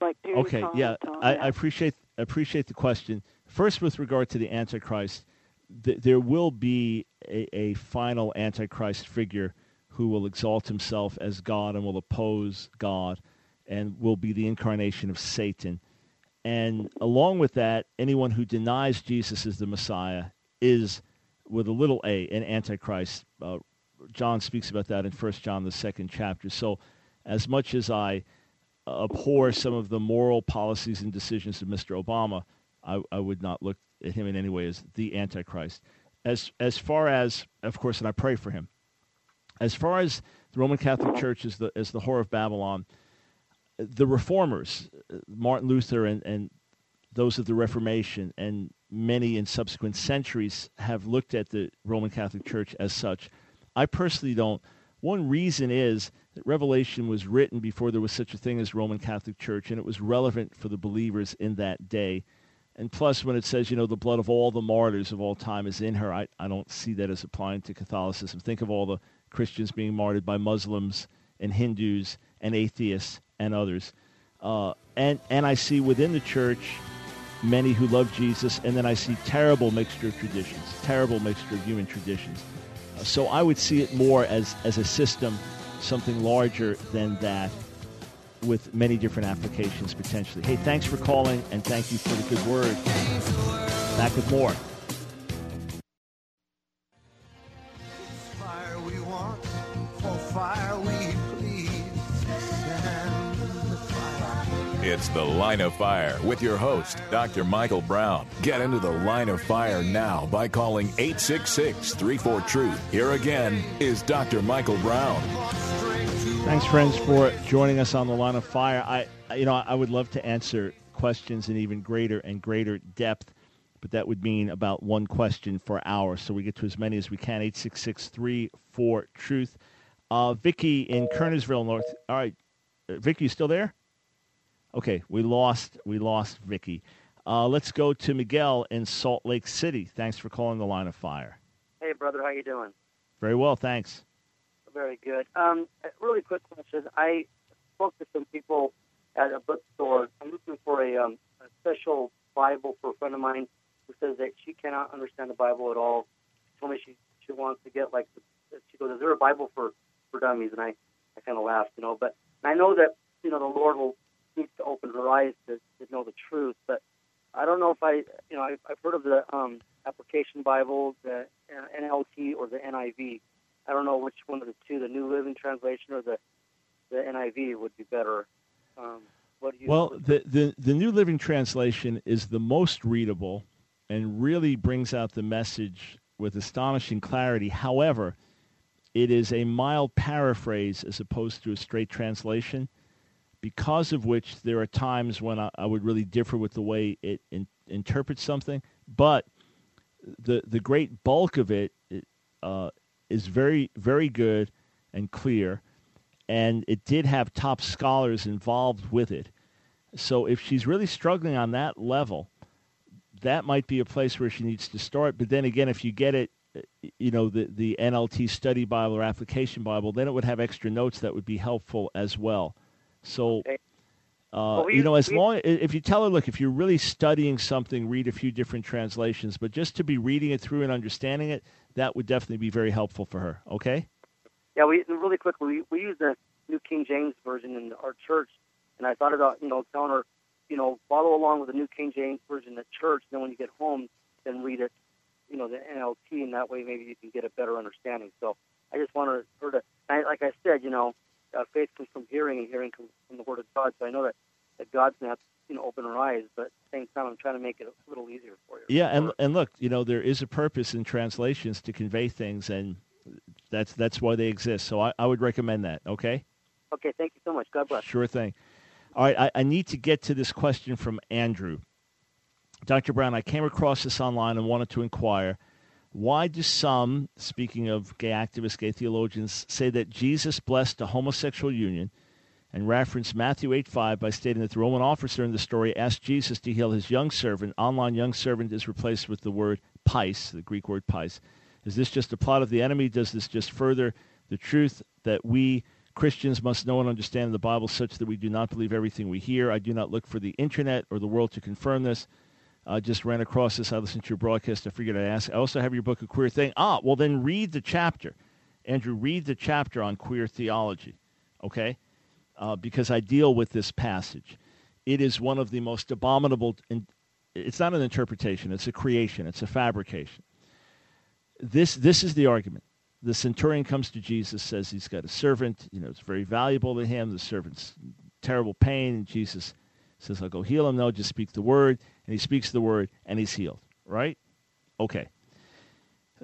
I appreciate the question. First, with regard to the Antichrist, there will be a final Antichrist figure who will exalt himself as God and will oppose God and will be the incarnation of Satan. And along with that, anyone who denies Jesus as the Messiah is, with a little a, an Antichrist. John speaks about that in 1 John, the 2nd chapter. So as much as I abhor some of the moral policies and decisions of Mr. Obama, I would not look at him in any way as the Antichrist. As far as, of course, and I pray for him, as far as the Roman Catholic Church is the whore of Babylon. The reformers, Martin Luther and those of the Reformation, and many in subsequent centuries have looked at the Roman Catholic Church as such. I personally don't. One reason is that Revelation was written before there was such a thing as Roman Catholic Church, and it was relevant for the believers in that day. And plus, when it says, the blood of all the martyrs of all time is in her, I don't see that as applying to Catholicism. Think of all the Christians being martyred by Muslims and Hindus and atheists and others. And I see within the church many who love Jesus, and then I see terrible mixture of traditions, terrible mixture of human traditions. So I would see it more as a system, something larger than that, with many different applications potentially. Hey, thanks for calling, and thank you for the good word. Back with more. Fire we want, for fire we plead. Stand the fire. It's The Line of Fire with your host, Dr. Michael Brown. Get into The Line of Fire now by calling 866-34-TRUTH. Here again is Dr. Michael Brown. Thanks, friends, for joining us on The Line of Fire. I would love to answer questions in even greater and greater depth, but that would mean about one question for hours. So we get to as many as we can. 866-34-TRUTH. Vicky in Kernersville, North. All right, Vicky, you still there? Okay, we lost Vicky. Let's go to Miguel in Salt Lake City. Thanks for calling The Line of Fire. Hey, brother, how you doing? Very well, thanks. Very good. A really quick question. I spoke to some people at a bookstore. I'm looking for a special Bible for a friend of mine who says that she cannot understand the Bible at all. She told me she wants to get, she goes, is there a Bible for dummies? And I kind of laughed, But I know that, the Lord will need to open her eyes to know the truth. But I don't know if I've heard of the application Bible, the NLT, or the NIV. I don't know which one of the two, the New Living Translation or the NIV, would be better. What do you? Well, the New Living Translation is the most readable and really brings out the message with astonishing clarity. However, it is a mild paraphrase as opposed to a straight translation, because of which there are times when I would really differ with the way it interprets something. But the great bulk of it is very, very good and clear, and it did have top scholars involved with it. So if she's really struggling on that level, that might be a place where she needs to start. But then again, if you get it, the NLT Study Bible or Application Bible, then it would have extra notes that would be helpful as well. So, okay. If you tell her, look, if you're really studying something, read a few different translations, but just to be reading it through and understanding it, that would definitely be very helpful for her. Okay? Yeah, really quickly, we use the New King James Version in our church, and I thought about, telling her, follow along with the New King James Version at church, then when you get home, then read it, the NLT, and that way maybe you can get a better understanding. So I just wanted her to, like I said, faith comes from hearing, and hearing comes from the Word of God. So I know that God's going to have to, open her eyes, but at the same time, I'm trying to make it a little easier for you. Yeah, and look, there is a purpose in translations to convey things, and that's why they exist. So I would recommend that, okay? Okay, thank you so much. God bless. Sure thing. All right, I need to get to this question from Andrew. Dr. Brown, I came across this online and wanted to inquire, why do some, speaking of gay activists, gay theologians, say that Jesus blessed a homosexual union and reference Matthew 8:5 by stating that the Roman officer in the story asked Jesus to heal his young servant? Online young servant is replaced with the word pais, the Greek word pais. Is this just a plot of the enemy? Does this just further the truth that we Christians must know and understand the Bible such that we do not believe everything we hear? I do not look for the internet or the world to confirm this. I just ran across this. I listened to your broadcast. I figured I'd ask. I also have your book, A Queer Thing. Well, then read the chapter. Andrew, read the chapter on queer theology, okay? Because I deal with this passage. It is one of the most abominable, it's not an interpretation. It's a creation. It's a fabrication. This is the argument. The centurion comes to Jesus, says he's got a servant. It's very valuable to him. The servant's terrible pain, and Jesus says, I'll go heal him. No, just speak the word. And he speaks the word, and he's healed, right? Okay.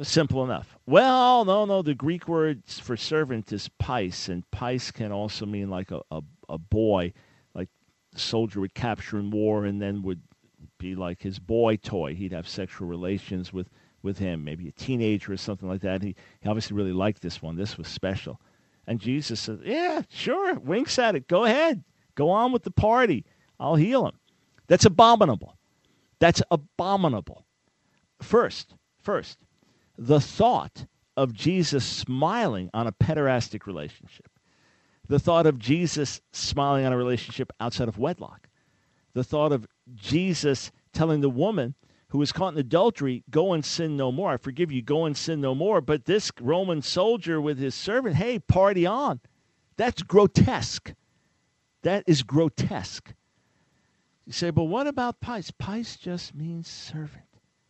Simple enough. Well, no. The Greek word for servant is pais, and pais can also mean like a boy, like the soldier would capture in war and then would be like his boy toy. He'd have sexual relations with him, maybe a teenager or something like that. He obviously really liked this one. This was special. And Jesus said, yeah, sure, winks at it. Go ahead. Go on with the party. I'll heal him. That's abominable. That's abominable. First, the thought of Jesus smiling on a pederastic relationship, the thought of Jesus smiling on a relationship outside of wedlock, the thought of Jesus telling the woman who was caught in adultery, go and sin no more. I forgive you, go and sin no more. But this Roman soldier with his servant, hey, party on. That's grotesque. That is grotesque. You say, but what about pais? Pais just means servant.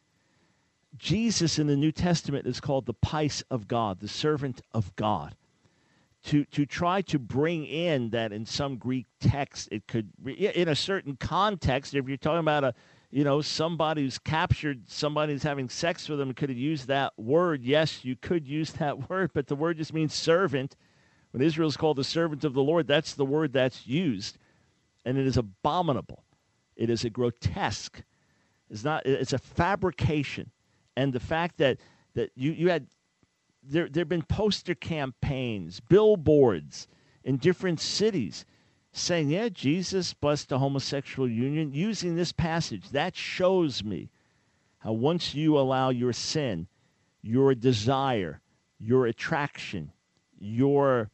Jesus in the New Testament is called the pais of God, the servant of God. To try to bring in that in some Greek text, it could, in a certain context, if you're talking about somebody who's captured, somebody who's having sex with them, could have used that word. Yes, you could use that word, but the word just means servant. When Israel is called the servant of the Lord, that's the word that's used, and it is abominable. It is a grotesque. It's a fabrication. And the fact that you had there have been poster campaigns, billboards in different cities saying, yeah, Jesus blessed a homosexual union, using this passage. That shows me how once you allow your sin, your desire, your attraction, your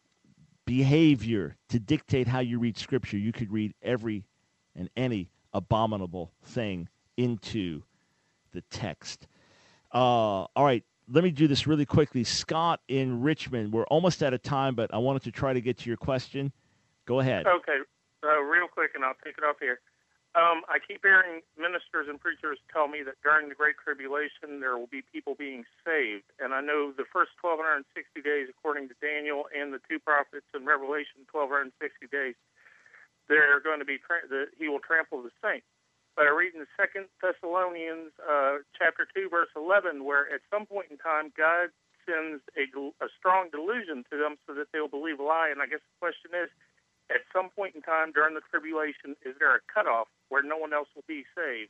behavior to dictate how you read Scripture, you could read every and any abominable thing into the text. All right, let me do this really quickly. Scott in Richmond, we're almost out of time, but I wanted to try to get to your question. Go ahead. Okay, real quick, and I'll take it off here. I keep hearing ministers and preachers tell me that during the Great Tribulation there will be people being saved, and I know the first 1,260 days, according to Daniel and the two prophets in Revelation, 1,260 days, they're going to be he will trample the saints. But I read in 2 Thessalonians chapter 2, verse 11, where at some point in time God sends a strong delusion to them so that they'll believe a lie. And I guess the question is, at some point in time during the tribulation, is there a cutoff where no one else will be saved?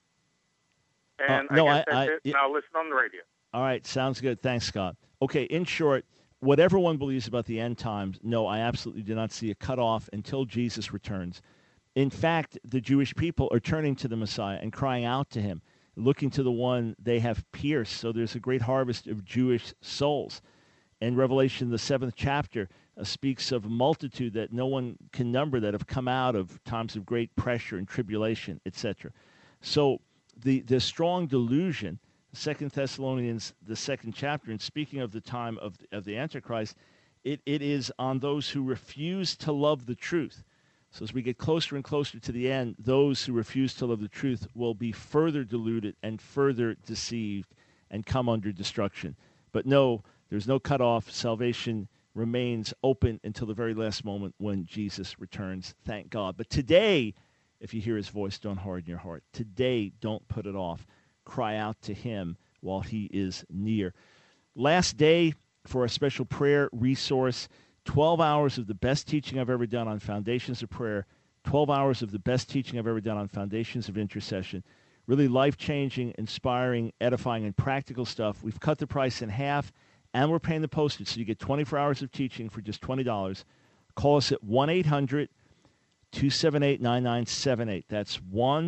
And I guess that's it. And I'll listen on the radio. All right, sounds good. Thanks, Scott. Okay, in short, whatever one believes about the end times, no, I absolutely do not see a cutoff until Jesus returns. In fact, the Jewish people are turning to the Messiah and crying out to him, looking to the one they have pierced. So there's a great harvest of Jewish souls. And Revelation, the 7th chapter, speaks of a multitude that no one can number that have come out of times of great pressure and tribulation, etc. So the strong delusion, 2 Thessalonians, the 2nd chapter, and speaking of the time of the Antichrist, it is on those who refuse to love the truth. So as we get closer and closer to the end, those who refuse to love the truth will be further deluded and further deceived and come under destruction. But no, there's no cutoff. Salvation remains open until the very last moment when Jesus returns. Thank God. But today, if you hear his voice, don't harden your heart. Today, don't put it off. Cry out to him while he is near. Last day for a special prayer resource. 12 hours of the best teaching I've ever done on foundations of prayer, 12 hours of the best teaching I've ever done on foundations of intercession. Really life-changing, inspiring, edifying, and practical stuff. We've cut the price in half, and we're paying the postage, so you get 24 hours of teaching for just $20. Call us at 1-800-278-9978. That's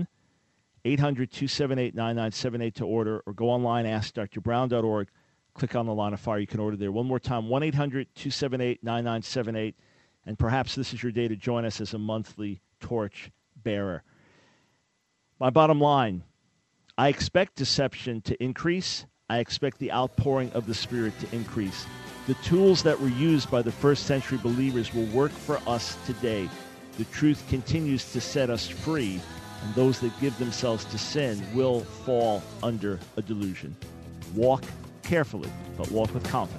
1-800-278-9978 to order, or go online, askdrbrown.org. Click on the line of fire. You can order there. One more time, 1-800-278-9978. And perhaps this is your day to join us as a monthly torch bearer. My bottom line, I expect deception to increase. I expect the outpouring of the Spirit to increase. The tools that were used by the first century believers will work for us today. The truth continues to set us free, and those that give themselves to sin will fall under a delusion. Walk carefully, but walk with confidence.